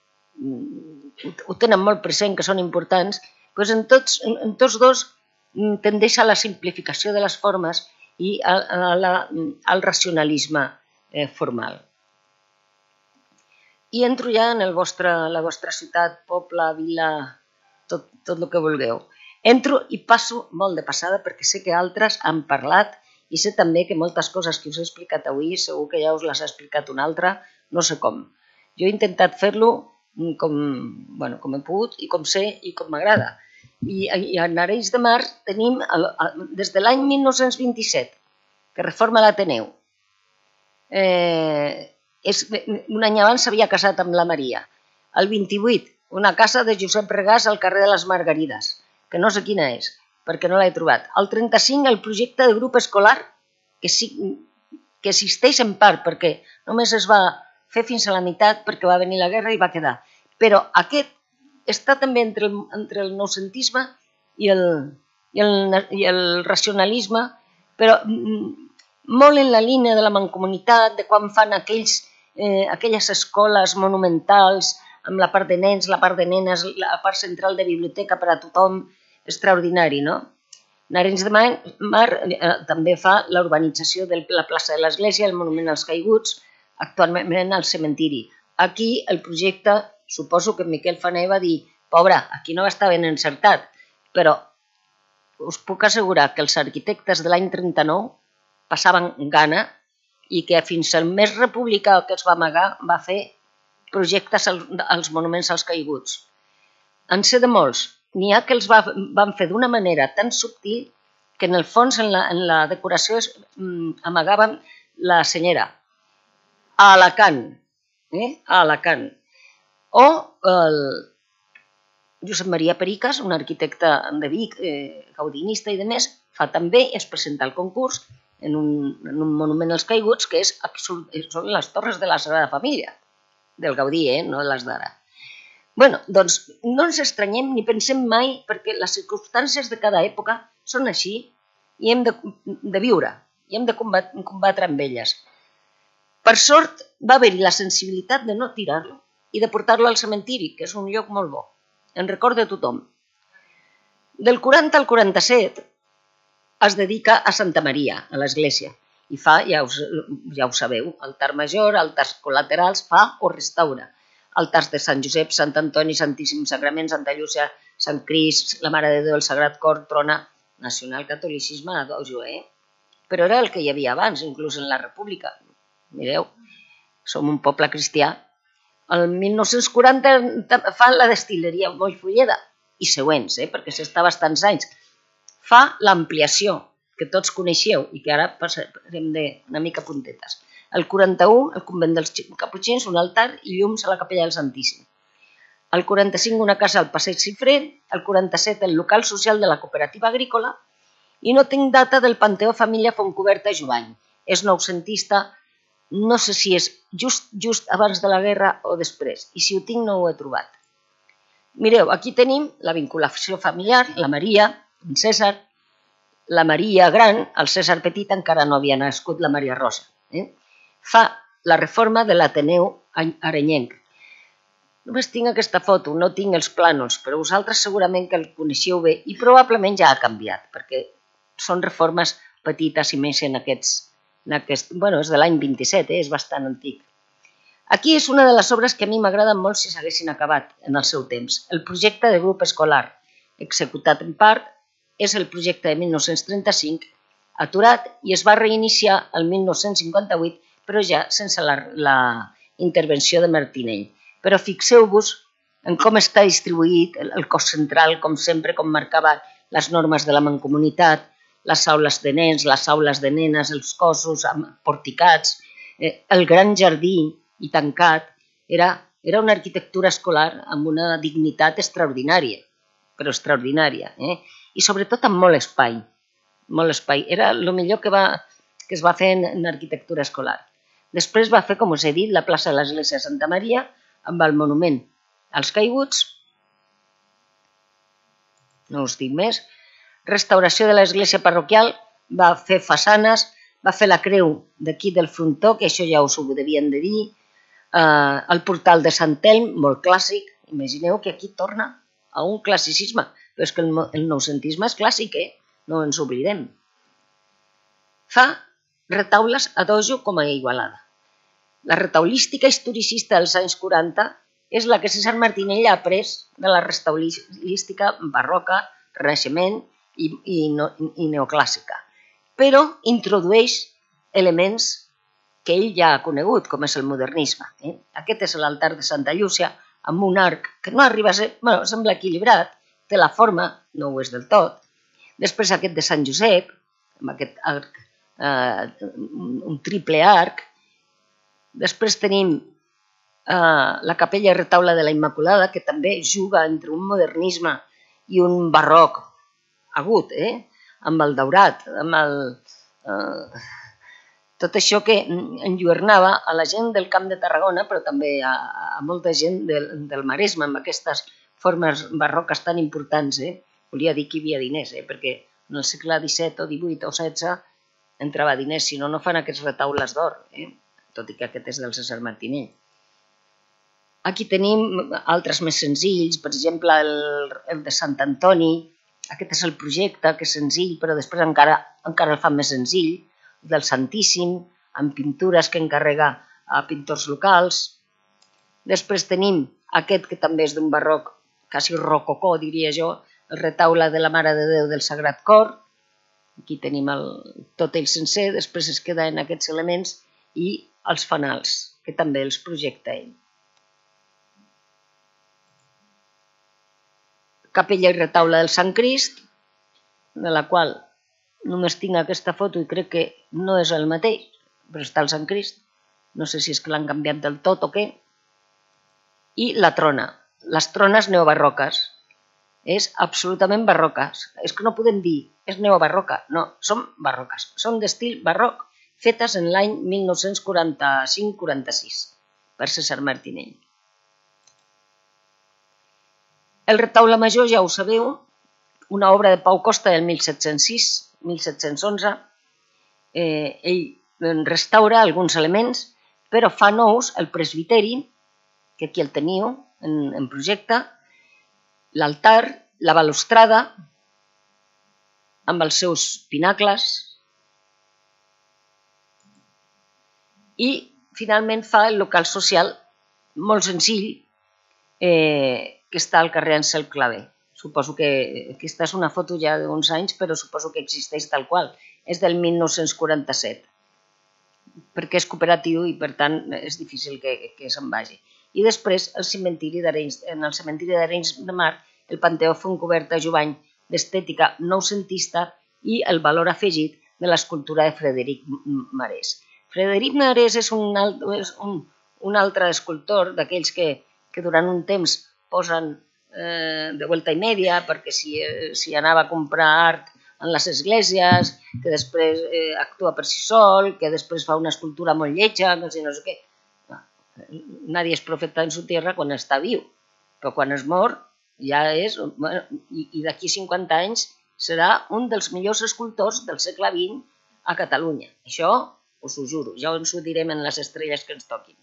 ho tenen molt present, que són importants, doncs en, tots, en tots dos tendeix a la simplificació de les formes i a, a la, al racionalisme eh, formal. I entro ja en el vostre, la vostra ciutat, poble, vila, tot, tot el que vulgueu. Entro i passo molt de passada perquè sé que altres han parlat i sé també que moltes coses que us he explicat avui segur que ja us les ha explicat una altra, no sé com. Jo he intentat fer-lo com, bueno, com he pogut i com sé i com m'agrada. I, I a Arenys de Mar tenim el, el, des de l'any mil nou-cents vint-i-set, que reforma l'Ateneu. Eh, és, un any abans s'havia casat amb la Maria. El vint-i-vuit, una casa de Josep Regàs al carrer de les Margarides, que no sé quina és, perquè no l'he trobat. El trenta-cinc, el projecte de grup escolar, que, sí, que existeix en part, perquè només es va fer fins a la meitat perquè va venir la guerra i va quedar. Però aquest està també entre el, entre el noucentisme i el, i, el, i el racionalisme, però molt en la línia de la mancomunitat, de quan fan aquells, eh, aquelles escoles monumentals, amb la part de nens, la part de nenes, la part central de biblioteca per a tothom, extraordinari, no? Arenys de Mar eh, també fa la urbanització de la plaça de l'Església, el monument als caiguts, actualment al cementiri. Aquí el projecte, suposo que Miquel Fané va dir, pobre, aquí no està ben encertat, però us puc assegurar que els arquitectes de l'any trenta-nou passaven gana i que fins al més republicà que es va amagar va fer projectes als monuments als caiguts. En sé de molts. N'hi ha que els va, van fer d'una manera tan subtil que en el fons, en la, en la decoració, es, amagaven la senyera, a Alacant, eh? a Alacant. O el Josep Maria Pericas, un arquitecte de Vic, eh, gaudinista i demés, fa també, es presenta al concurs en un, en un monument als caiguts, que és, són les torres de la Sagrada Família, del Gaudí, eh? no les d'ara. Bueno, doncs no ens estranyem ni pensem mai, perquè les circumstàncies de cada època són així i hem de, de viure, i hem de combatre, combatre amb elles. Per sort, va haver-hi la sensibilitat de no tirar-lo i de portar-lo al cementiri, que és un lloc molt bo, en record de tothom. Del quaranta al quaranta-set es dedica a Santa Maria, a l'església, i fa, ja, us, ja ho sabeu, altar major, altars col·laterals, fa o restaura. Altars de Sant Josep, Sant Antoni, Santíssim Sagrament, Santa Llúcia, Sant Crist, la Mare de Déu, el Sagrat Cor, trona nacional catolicisme a dojo, eh? Però era el que hi havia abans, inclús en la República. Mireu, som un poble cristià. El mil nou-cents quaranta fan la destil·leria Mollfulleda i següents, eh? perquè s'està bastants anys. Fa l'ampliació, que tots coneixeu i que ara passarem una mica puntetes. El quaranta-u, el convent dels Caputxins, un altar i llums a la capella del Santíssim. El quaranta-cinc, una casa al passeig Cifré. El quaranta-set, el local social de la cooperativa agrícola. I no tinc data del Panteó Família Fontcoberta Jovany. És noucentista, no sé si és just, just abans de la guerra o després. I si ho tinc no ho he trobat. Mireu, aquí tenim la vinculació familiar, la Maria, en Cèsar, la Maria gran, el Cèsar petit encara no havia nascut, la Maria Rosa. Eh? Fa la reforma de l'Ateneu Arenyenc. Només tinc aquesta foto, no tinc els plànols, però vosaltres segurament que el coneixeu bé i probablement ja ha canviat, perquè són reformes petites i més en aquests... En aquest, bueno, és de l'any vint-i-set, eh? És bastant antic. Aquí és una de les obres que a mi m'agraden molt si s'haguessin acabat en el seu temps. El projecte de grup escolar, executat en part, és el projecte de mil nou-cents trenta-cinc, aturat i es va reiniciar el mil nou-cents cinquanta-vuit, però ja sense la, la intervenció de Martinell. Però fixeu-vos en com està distribuït el cos central, com sempre, com marcava les normes de la mancomunitat, les aules de nens, les aules de nenes, els cossos porticats, eh, el gran jardí i tancat. Era, era una arquitectura escolar amb una dignitat extraordinària, però extraordinària, eh? I sobretot amb molt espai. Molt espai. Era el millor que, va, que es va fer en, en arquitectura escolar. Després va fer, com us he dit, la plaça de l'església de Santa Maria, amb el monument als caiguts. No us dic més. Restauració de l'església parroquial, va fer façanes, va fer la creu d'aquí del frontó, que això ja us ho devien de dir, eh, el portal de Sant Elm, molt clàssic, imagineu que aquí torna a un classicisme, però és que el, el noucentisme és clàssic, eh? No ens oblidem. Fa retaules a dojo com a Igualada. La retaulística historicista dels anys quaranta és la que Cèsar Martinell ha après de la retaulística barroca, renaixement i, i, no, i neoclàssica, però introdueix elements que ell ja ha conegut, com és el modernisme. Eh? Aquest és l'altar de Santa Llúcia, amb un arc que no arriba a ser, bueno, sembla equilibrat, té la forma, no ho és del tot. Després aquest de Sant Josep, amb aquest arc, eh, un triple arc. Després tenim eh, la capella i retaule de la Immaculada, que també juga entre un modernisme i un barroc agut, eh? Amb el daurat, amb el... Eh, tot això que enlluernava a la gent del Camp de Tarragona, però també a, a molta gent del, del Maresme, amb aquestes formes barroques tan importants. Eh? Volia dir que hi havia diners, eh? Perquè en el segle disset o divuit o setze entrava diners, si no, no fan aquests retaules d'or, eh? Tot i que aquest és del Cèsar Martinell. Aquí tenim altres més senzills, per exemple, el, el de Sant Antoni. Aquest és el projecte, que és senzill, però després encara, encara el fan més senzill, del Santíssim, amb pintures que encarrega a pintors locals. Després tenim aquest, que també és d'un barroc, quasi rococó, diria jo, el retaule de la Mare de Déu del Sagrat Cor. Aquí tenim el, tot ell sencer, després es queda en aquests elements, i els fanals, que també els projecta ell. Capella i retaule del Sant Crist, de la qual només tinc aquesta foto i crec que no és el mateix, però està el Sant Crist. No sé si és que l'han canviat del tot o què. I la trona, les trones neobarroques. És absolutament barroques. És que no podem dir, és neobarroca. No, són barroques. Són d'estil barroc, fetes en l'any mil nou-cents quaranta-cinc quaranta-sis per César Martinell. El retaule major, ja ho sabeu, una obra de Pau Costa del mil set-cents sis mil set-cents onze. Eh, ell restaura alguns elements, però fa nous el presbiteri, que aquí el teniu en, en projecte, l'altar, la balustrada, amb els seus pinacles, i finalment fa el local social molt senzill, eh, que està al carrer Ansel Clavé. Suposo que aquesta és una foto ja d'uns anys, però suposo que existeix tal qual. És del mil nou-cents quaranta-set, perquè és cooperatiu i per tant és difícil que, que se'n vagi. I després el cementiri d'Arenys, en el cementiri d'Arenys de Mar, el Panteó Fontcoberta Jubany d'estètica noucentista i el valor afegit de l'escultura de Frederic Marès. Frederic Marès és un, és un, un altre escultor d'aquells que, que durant un temps posen eh, de vuelta i media perquè si, si anava a comprar art en les esglésies, que després eh, actua per si sol, que després fa una escultura molt lletja, no sé, no sé què. No. Nadie és profeta en su tierra quan està viu, però quan es mor ja és... Bueno, i i d'aquí cinquanta anys serà un dels millors escultors del segle vint a Catalunya. Això us ho juro, ja ens ho direm en les estrelles que ens toquin.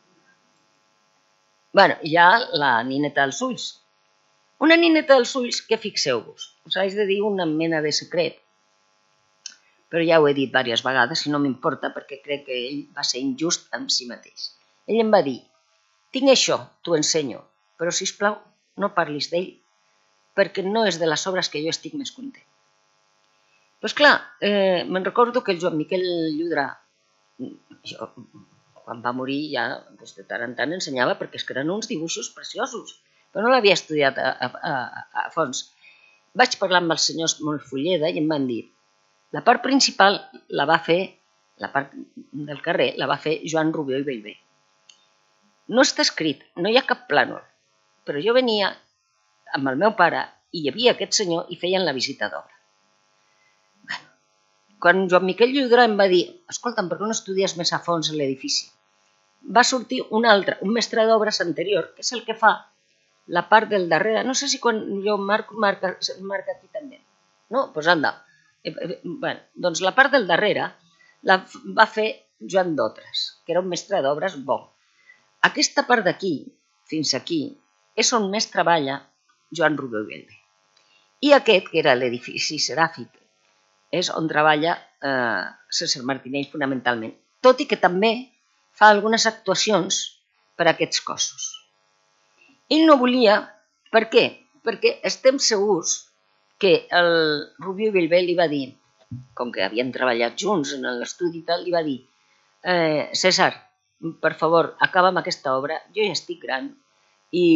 Bueno, hi ha la nineta dels ulls. Una nineta dels ulls que, fixeu-vos, us haig de dir una mena de secret, però ja ho he dit diverses vegades i no m'importa perquè crec que ell va ser injust amb si mateix. Ell em va dir, tinc això, t'ho ensenyo, però sisplau no parlis d'ell perquè no és de les obres que jo estic més content. Doncs clar, eh, me'n recordo que el Joan Miquel Llodrà, jo, quan va morir ja doncs de tant en tant ensenyava perquè és que eren uns dibuixos preciosos, però no l'havia estudiat a, a, a, a fons. Vaig parlar amb els senyors Montfulleda i em van dir la part principal la va fer, la part del carrer la va fer Joan Rubió i Bellver. No està escrit, no hi ha cap plànol, però jo venia amb el meu pare i hi havia aquest senyor i feien la visita d'obra. Bueno, quan Joan Miquel Llodrà em va dir escolta'm, per què no estudies més a fons l'edifici? Va sortir un altre, un mestre d'obres anterior, que és el que fa la part del darrere. No sé si quan jo marco, marca, marca aquí també. No? Doncs anda. Bueno, doncs la part del darrere la va fer Joan Dotres, que era un mestre d'obres bo. Aquesta part d'aquí, fins aquí, és on més treballa Joan Rubió i Bellver. I aquest, que era l'edifici seràfic, és on treballa eh, César Martinell fonamentalment, tot i que també fa algunes actuacions per a aquests cossos. Ell no volia, per què? Perquè estem segurs que el Rubió i Bellver li va dir, com que havien treballat junts en l'estudi i tal, li va dir eh, César, per favor, acaba amb aquesta obra, jo ja estic gran i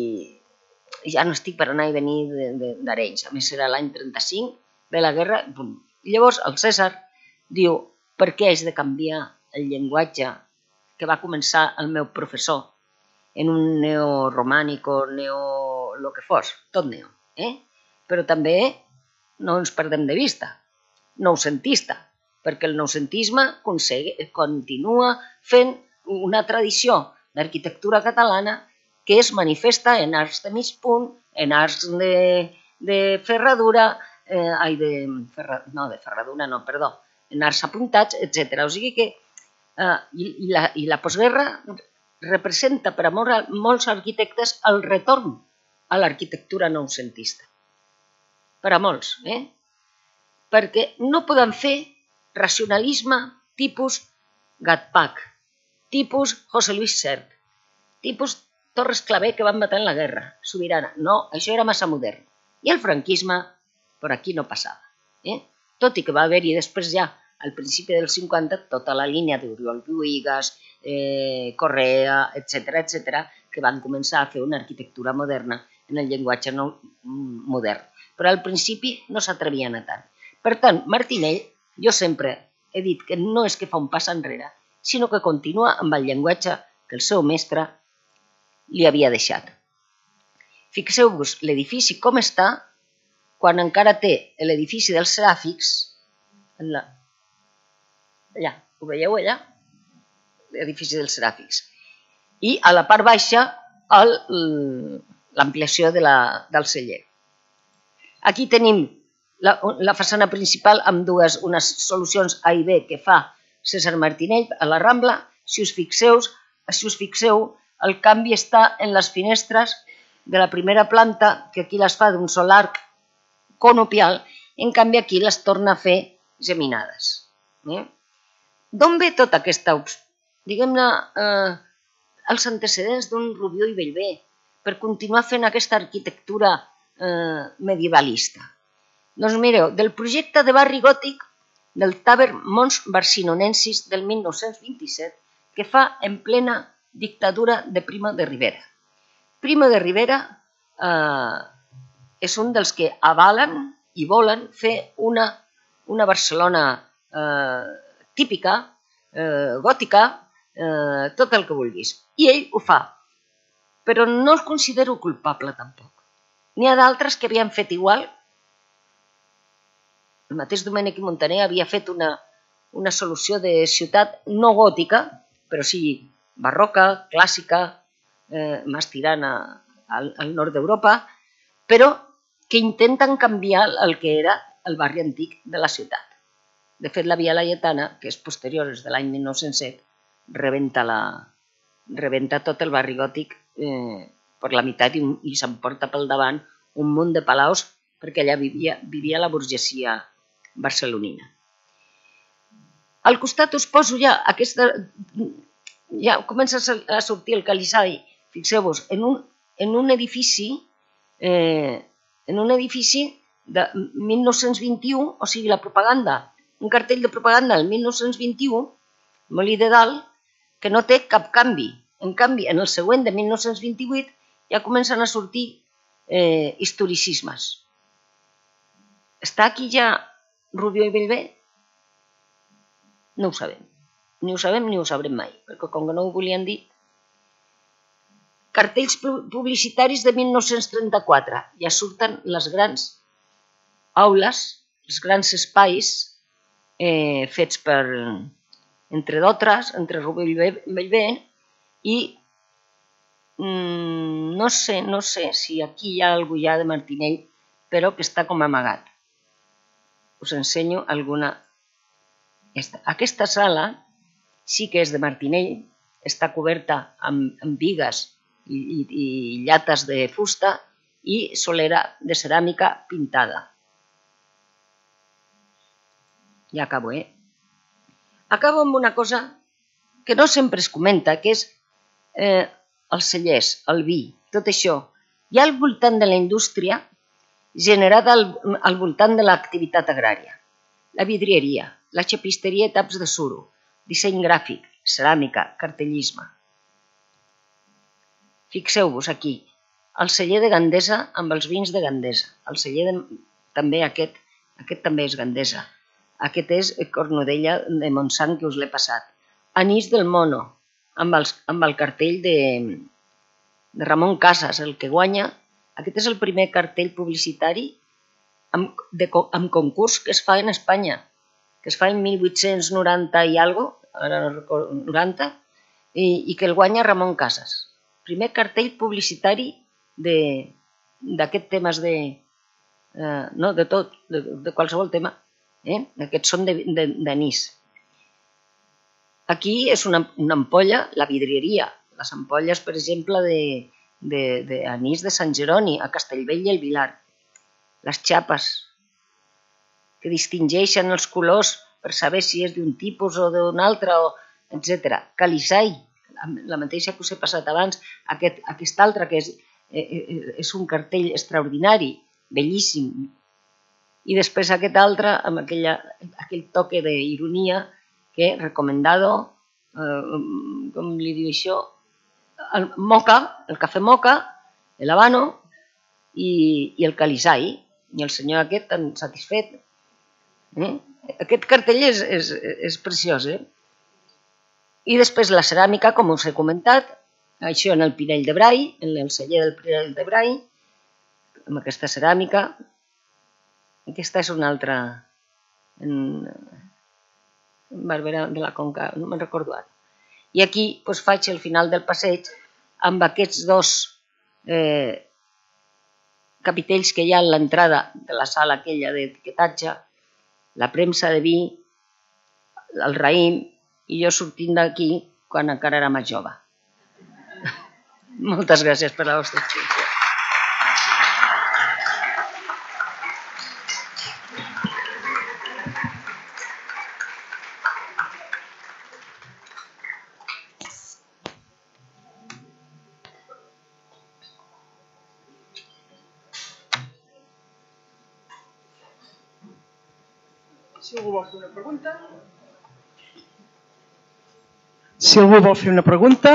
ja no estic per anar i venir d'Arenys. A més, era l'any trenta-cinc, ve la guerra. Bum. Llavors, el César diu, per què haig de canviar el llenguatge que va començar el meu professor en un neoromànico, neo... el que fos, tot neo. Eh? Però també no ens perdem de vista, noucentista, perquè el noucentisme continua fent una tradició d'arquitectura catalana que es manifesta en arcs de mig punt, en arcs de, de ferradura, eh, ai, de, ferra, no, de ferradura no, perdó, en arcs apuntats, etcètera. O sigui que eh, i, i, la, i la postguerra representa per a molts arquitectes el retorn a l'arquitectura noucentista. Per a molts, eh? Perquè no poden fer racionalisme tipus Gatpac, tipus José Luis Sert, tipus Torres Clavé que van matar en la guerra, Sobirana. No, això era massa modern. I el franquisme per aquí no passava. Eh? Tot i que va haver-hi després ja, al principi dels cinquanta, tota la línia d'Oriol Buigas, eh, Correa, etcètera, etcètera, que van començar a fer una arquitectura moderna en el llenguatge no modern. Però al principi no s'atrevien a tant. Per tant, Martinell, jo sempre he dit que no és que fa un pas enrere, sinó que continua amb el llenguatge que el seu mestre li havia deixat. Fixeu-vos l'edifici com està quan encara té l'edifici dels seràfics, la... allà, ho veieu allà? L'edifici dels seràfics. I a la part baixa l'ampliació de la, del celler. Aquí tenim la, la façana principal amb dues, unes solucions A i B que fa César Martinell a la Rambla. Si us fixeu, si us fixeu, el canvi està en les finestres de la primera planta, que aquí les fa d'un sol arc conopial, en canvi aquí les torna a fer geminades. Eh? D'on ve tota aquesta, diguem-ne, eh, els antecedents d'un Rubió i Bellver per continuar fent aquesta arquitectura eh, medievalista? Doncs mireu, del projecte de barri gòtic del Taber Mons Barcinonensis del mil nou-cents vint-i-set que fa en plena dictadura de Primo de Rivera. Primo de Rivera eh, és un dels que avalen i volen fer una, una Barcelona eh, típica, eh, gòtica, eh, tot el que vulguis. I ell ho fa, però no el considero culpable tampoc. N'hi ha d'altres que havien fet igual. El mateix Domènech i Montaner havia fet una, una solució de ciutat no gòtica, però sí barroca, clàssica, eh, més tirant a, al, al nord d'Europa, però que intenten canviar el que era el barri antic de la ciutat. De fet, la Via Laietana, que és posterior, és de l'any mil nou-cents set, rebenta, la, rebenta tot el barri gòtic eh, per la meitat i, i s'emporta pel davant un munt de palaus perquè allà vivia, vivia la burgesia barcelonina. Al costat us poso ja aquesta... Ja comença a sortir el Calisai, fixeu-vos, en, un, en un edifici eh, en un edifici de mil nou-cents vint-i-u, o sigui, la propaganda, un cartell de propaganda del mil nou-cents vint-i-u, Molí de Dalt, que no té cap canvi. En canvi, en el següent de mil nou-cents vint-i-vuit ja comencen a sortir eh, historicismes. Està aquí ja Rubió i Bellver? No ho sabem. Ni ho sabem ni ho sabrem mai, perquè com que no ho volien dir. Cartells publicitaris de mil nou-cents trenta-quatre. Ja surten les grans aules, els grans espais eh, fets per, entre d'altres, entre Rubió i Bellver, i mm, no sé, no sé si aquí hi ha algú ja de Martinell, però que està com amagat. Us ensenyo alguna. Aquesta sala sí que és de Martinell, està coberta amb, amb bigues i, i, i llates de fusta i solera de ceràmica pintada. Ja acabo, eh? Acabo amb una cosa que no sempre es comenta, que és eh, els cellers, el vi, tot això. Hi ha al voltant de la indústria generada al, al voltant de l'activitat agrària. La vidrieria, la xapisteria i taps de suro, disseny gràfic, ceràmica, cartellisme. Fixeu-vos aquí, el celler de Gandesa amb els vins de Gandesa. El celler de, també aquest, aquest també és Gandesa. Aquest és Cornudella de Montsant, que us l'he passat. Anís del Mono, amb, els, amb el cartell de, de Ramon Casas, el que guanya. Aquest és el primer cartell publicitari amb, de, amb concurs que es fa en Espanya, que es fa en mil vuit-cents noranta i algo, ara no recordo, noranta, i, i que el guanya Ramon Casas. Primer cartell publicitari d'aquest temes de... Eh, no, de tot, de, de qualsevol tema. Eh? Aquests són d'anís. Aquí és una, una ampolla, la vidrieria. Les ampolles, per exemple, d'anís de, de, de Sant Jeroni, a Castellbell i el Vilar. Les xapes, que distingeixen els colors per saber si és d'un tipus o d'un altre, etcètera. Calisai, la mateixa que us he passat abans, aquest, aquest altre que és, eh, és un cartell extraordinari, bellíssim. I després aquest altre amb aquella, aquell toque d'ironia que recomendado, eh, com li diu això, el moca, el cafè moca, l'habano i, i el calisai. I el senyor aquest tan satisfet. Aquest cartell és preciós. I després la ceràmica, com us he comentat, això en el Pinell de Brai, en el celler del Pinell de Brai, amb aquesta ceràmica. Aquesta és una altra, en Barberà de la Conca, no me'n recordo ara. I aquí faig el final del passeig amb aquests dos capitells que hi ha a l'entrada de la sala aquella d'etiquetatge, la premsa de vi, el raïm, i jo sortint d'aquí quan encara era més jove. Moltes gràcies per la vostra atenció. Si algú vol fer una pregunta... Si algú vol fer una pregunta...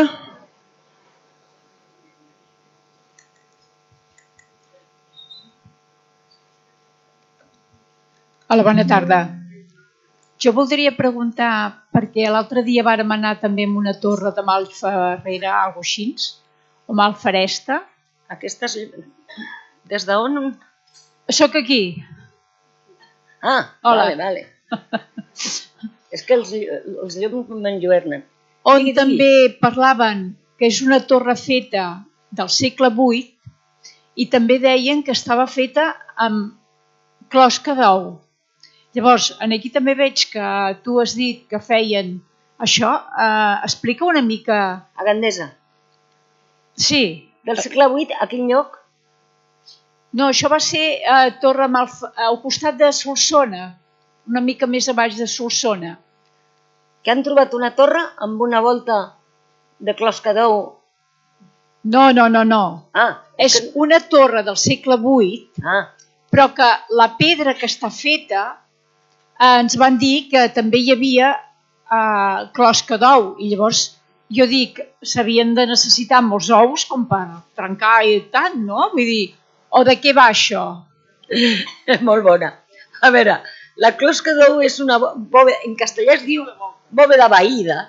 Hola, bona tarda. Jo voldria preguntar, perquè l'altre dia vàrem anar també a una torre de Malferrera, alguna cosa així, o Malferesta. Aquesta és... Des d'on? Soc aquí. Ah, vale, vale. És que els llums m'enlluernen. On també parlaven que és una torre feta del segle vuit i també deien que estava feta amb closca d'ou. Llavors, aquí també veig que tu has dit que feien això. Explica una mica... A Gandesa? Sí. Del segle vuit, a quin lloc? No, això va ser a Torre al costat de Solsona, una mica més a baix de Solsona. Que han trobat una torre amb una volta de closca d'ou? No, no, no, no. Ah. És una torre del segle vuit, però que la pedra que està feta ens van dir que també hi havia closca d'ou. I llavors jo dic, s'havien de necessitar molts ous com per trencar i tant, no? Vull dir, o de què va això? Molt bona. A veure, la closca d'ou és una bòveda, en castellà es diu bòveda vaïda,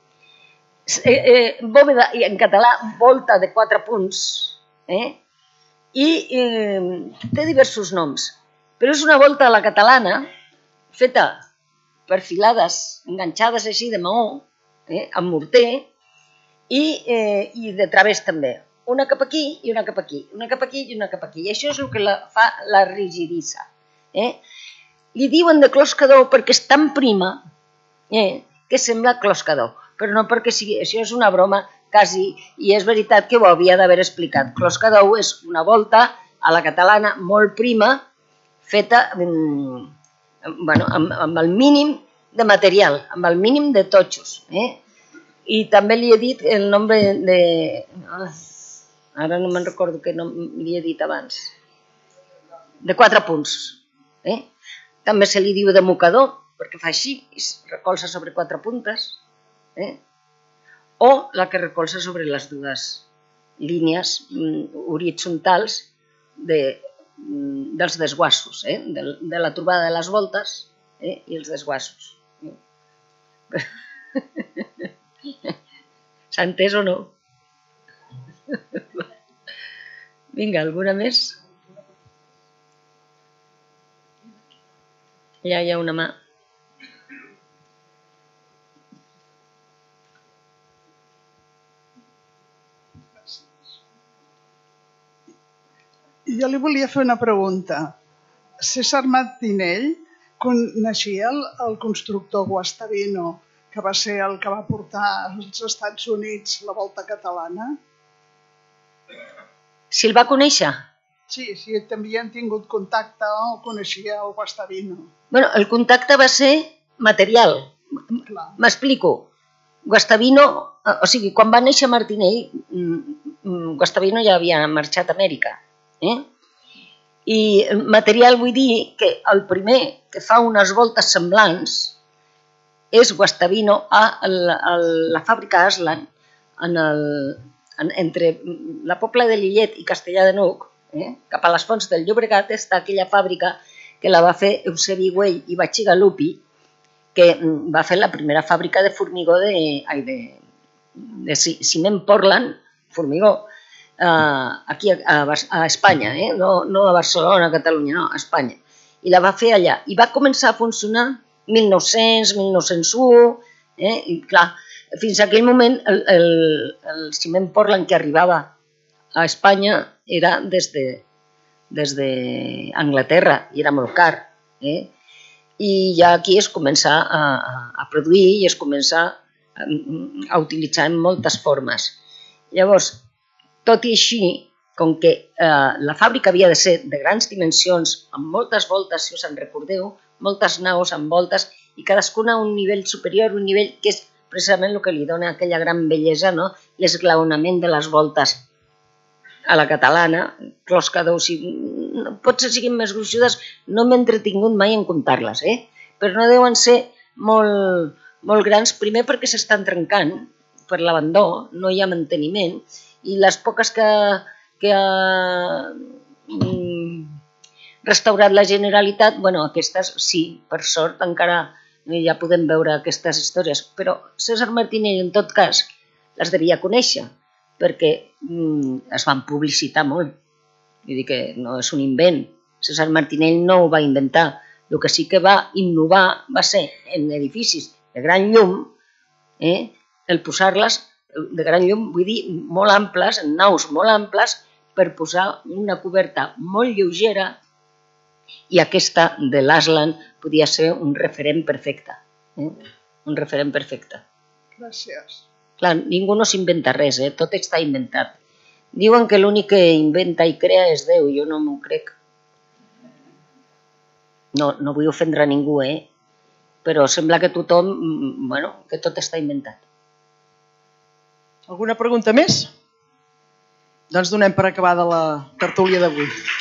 bòveda, en català, volta de quatre punts, i té diversos noms, però és una volta a la catalana, feta per filades enganxades així de maó, amb morter, i de través també. Una cap aquí i una cap aquí, una cap aquí i una cap aquí. I això és el que fa la rigidissa. Li diuen de closca d'ou perquè és tan prima que sembla closca d'ou, però no perquè sigui... Això és una broma quasi, i és veritat que ho havia d'haver explicat. Closca d'ou és una volta a la catalana molt prima, feta amb el mínim de material, amb el mínim de totxos. I també li he dit el nom de... Ara no me'n recordo què nom li he dit abans. De quatre punts. També se li diu de mocador, perquè fa així, i recolza sobre quatre puntes. O la que recolza sobre les dues línies horitzontals dels desguassos, de la trobada de les voltes i els desguassos. S'ha entès o no? Vinga, alguna més? Allà hi ha una mà. Jo li volia fer una pregunta. César Martinell coneixia el constructor Guastavino, que va ser el que va portar als Estats Units la volta catalana? Si el va conèixer? Sí, sí, també han tingut contacte o coneixia el Guastavino. Bueno, el contacte va ser material. M'explico. Guastavino, o sigui, quan va néixer Martinell, Guastavino ja havia marxat a Amèrica. I material vull dir que el primer que fa unes voltes semblants és Guastavino a la fàbrica Aslan, entre la Pobla de Lillet i Castellar de n'Hug, cap a les fonts del Llobregat, està aquella fàbrica que la va fer Eusebi Güell i Bacigalupi, que va fer la primera fàbrica de formigó de, ai, de, de ciment Portland, formigó, eh, aquí a, a Espanya, eh? no, no a Barcelona, a Catalunya, no, a Espanya. I la va fer allà. I va començar a funcionar mil nou-cents, mil nou-cents u, eh? I clar, fins a aquell moment el, el, el ciment Portland que arribava a Espanya era des de, des d'Anglaterra i era molt car. Eh? I ja aquí es comença a, a produir i es comença a, a utilitzar en moltes formes. Llavors, tot i així, com que eh, la fàbrica havia de ser de grans dimensions, amb moltes voltes, si us en recordeu, moltes naus amb voltes, i cadascuna a un nivell superior, un nivell que és precisament el que li dona aquella gran bellesa, no? L'esglaonament de les voltes a la catalana, closca d'ou, si potser siguin més gruixudes, no m'he entretingut mai en comptar-les, eh? Però no deuen ser molt, molt grans, primer perquè s'estan trencant per l'abandó, no hi ha manteniment, i les poques que, que ha restaurat la Generalitat, bueno, aquestes sí, per sort encara ja podem veure aquestes històries, però Cèsar Martinell en tot cas les devia conèixer, perquè mm, es van publicitar molt. Vull dir que no és un invent. Cèsar Martinell no ho va inventar. El que sí que va innovar va ser en edificis de gran llum, eh, el posar-les de gran llum, vull dir, molt amples, en naus molt amples, per posar una coberta molt lleugera, i aquesta de l'Aslan podia ser un referent perfecte. Eh? Un referent perfecte. Gràcies. Clar, ningú no s'inventa res, eh? Tot està inventat. Diuen que l'únic que inventa i crea és Déu, jo no m'ho crec. No, no vull ofendre a ningú, eh? Però sembla que tothom, bueno, que tot està inventat. Alguna pregunta més? Doncs donem per acabada la tertúlia d'avui.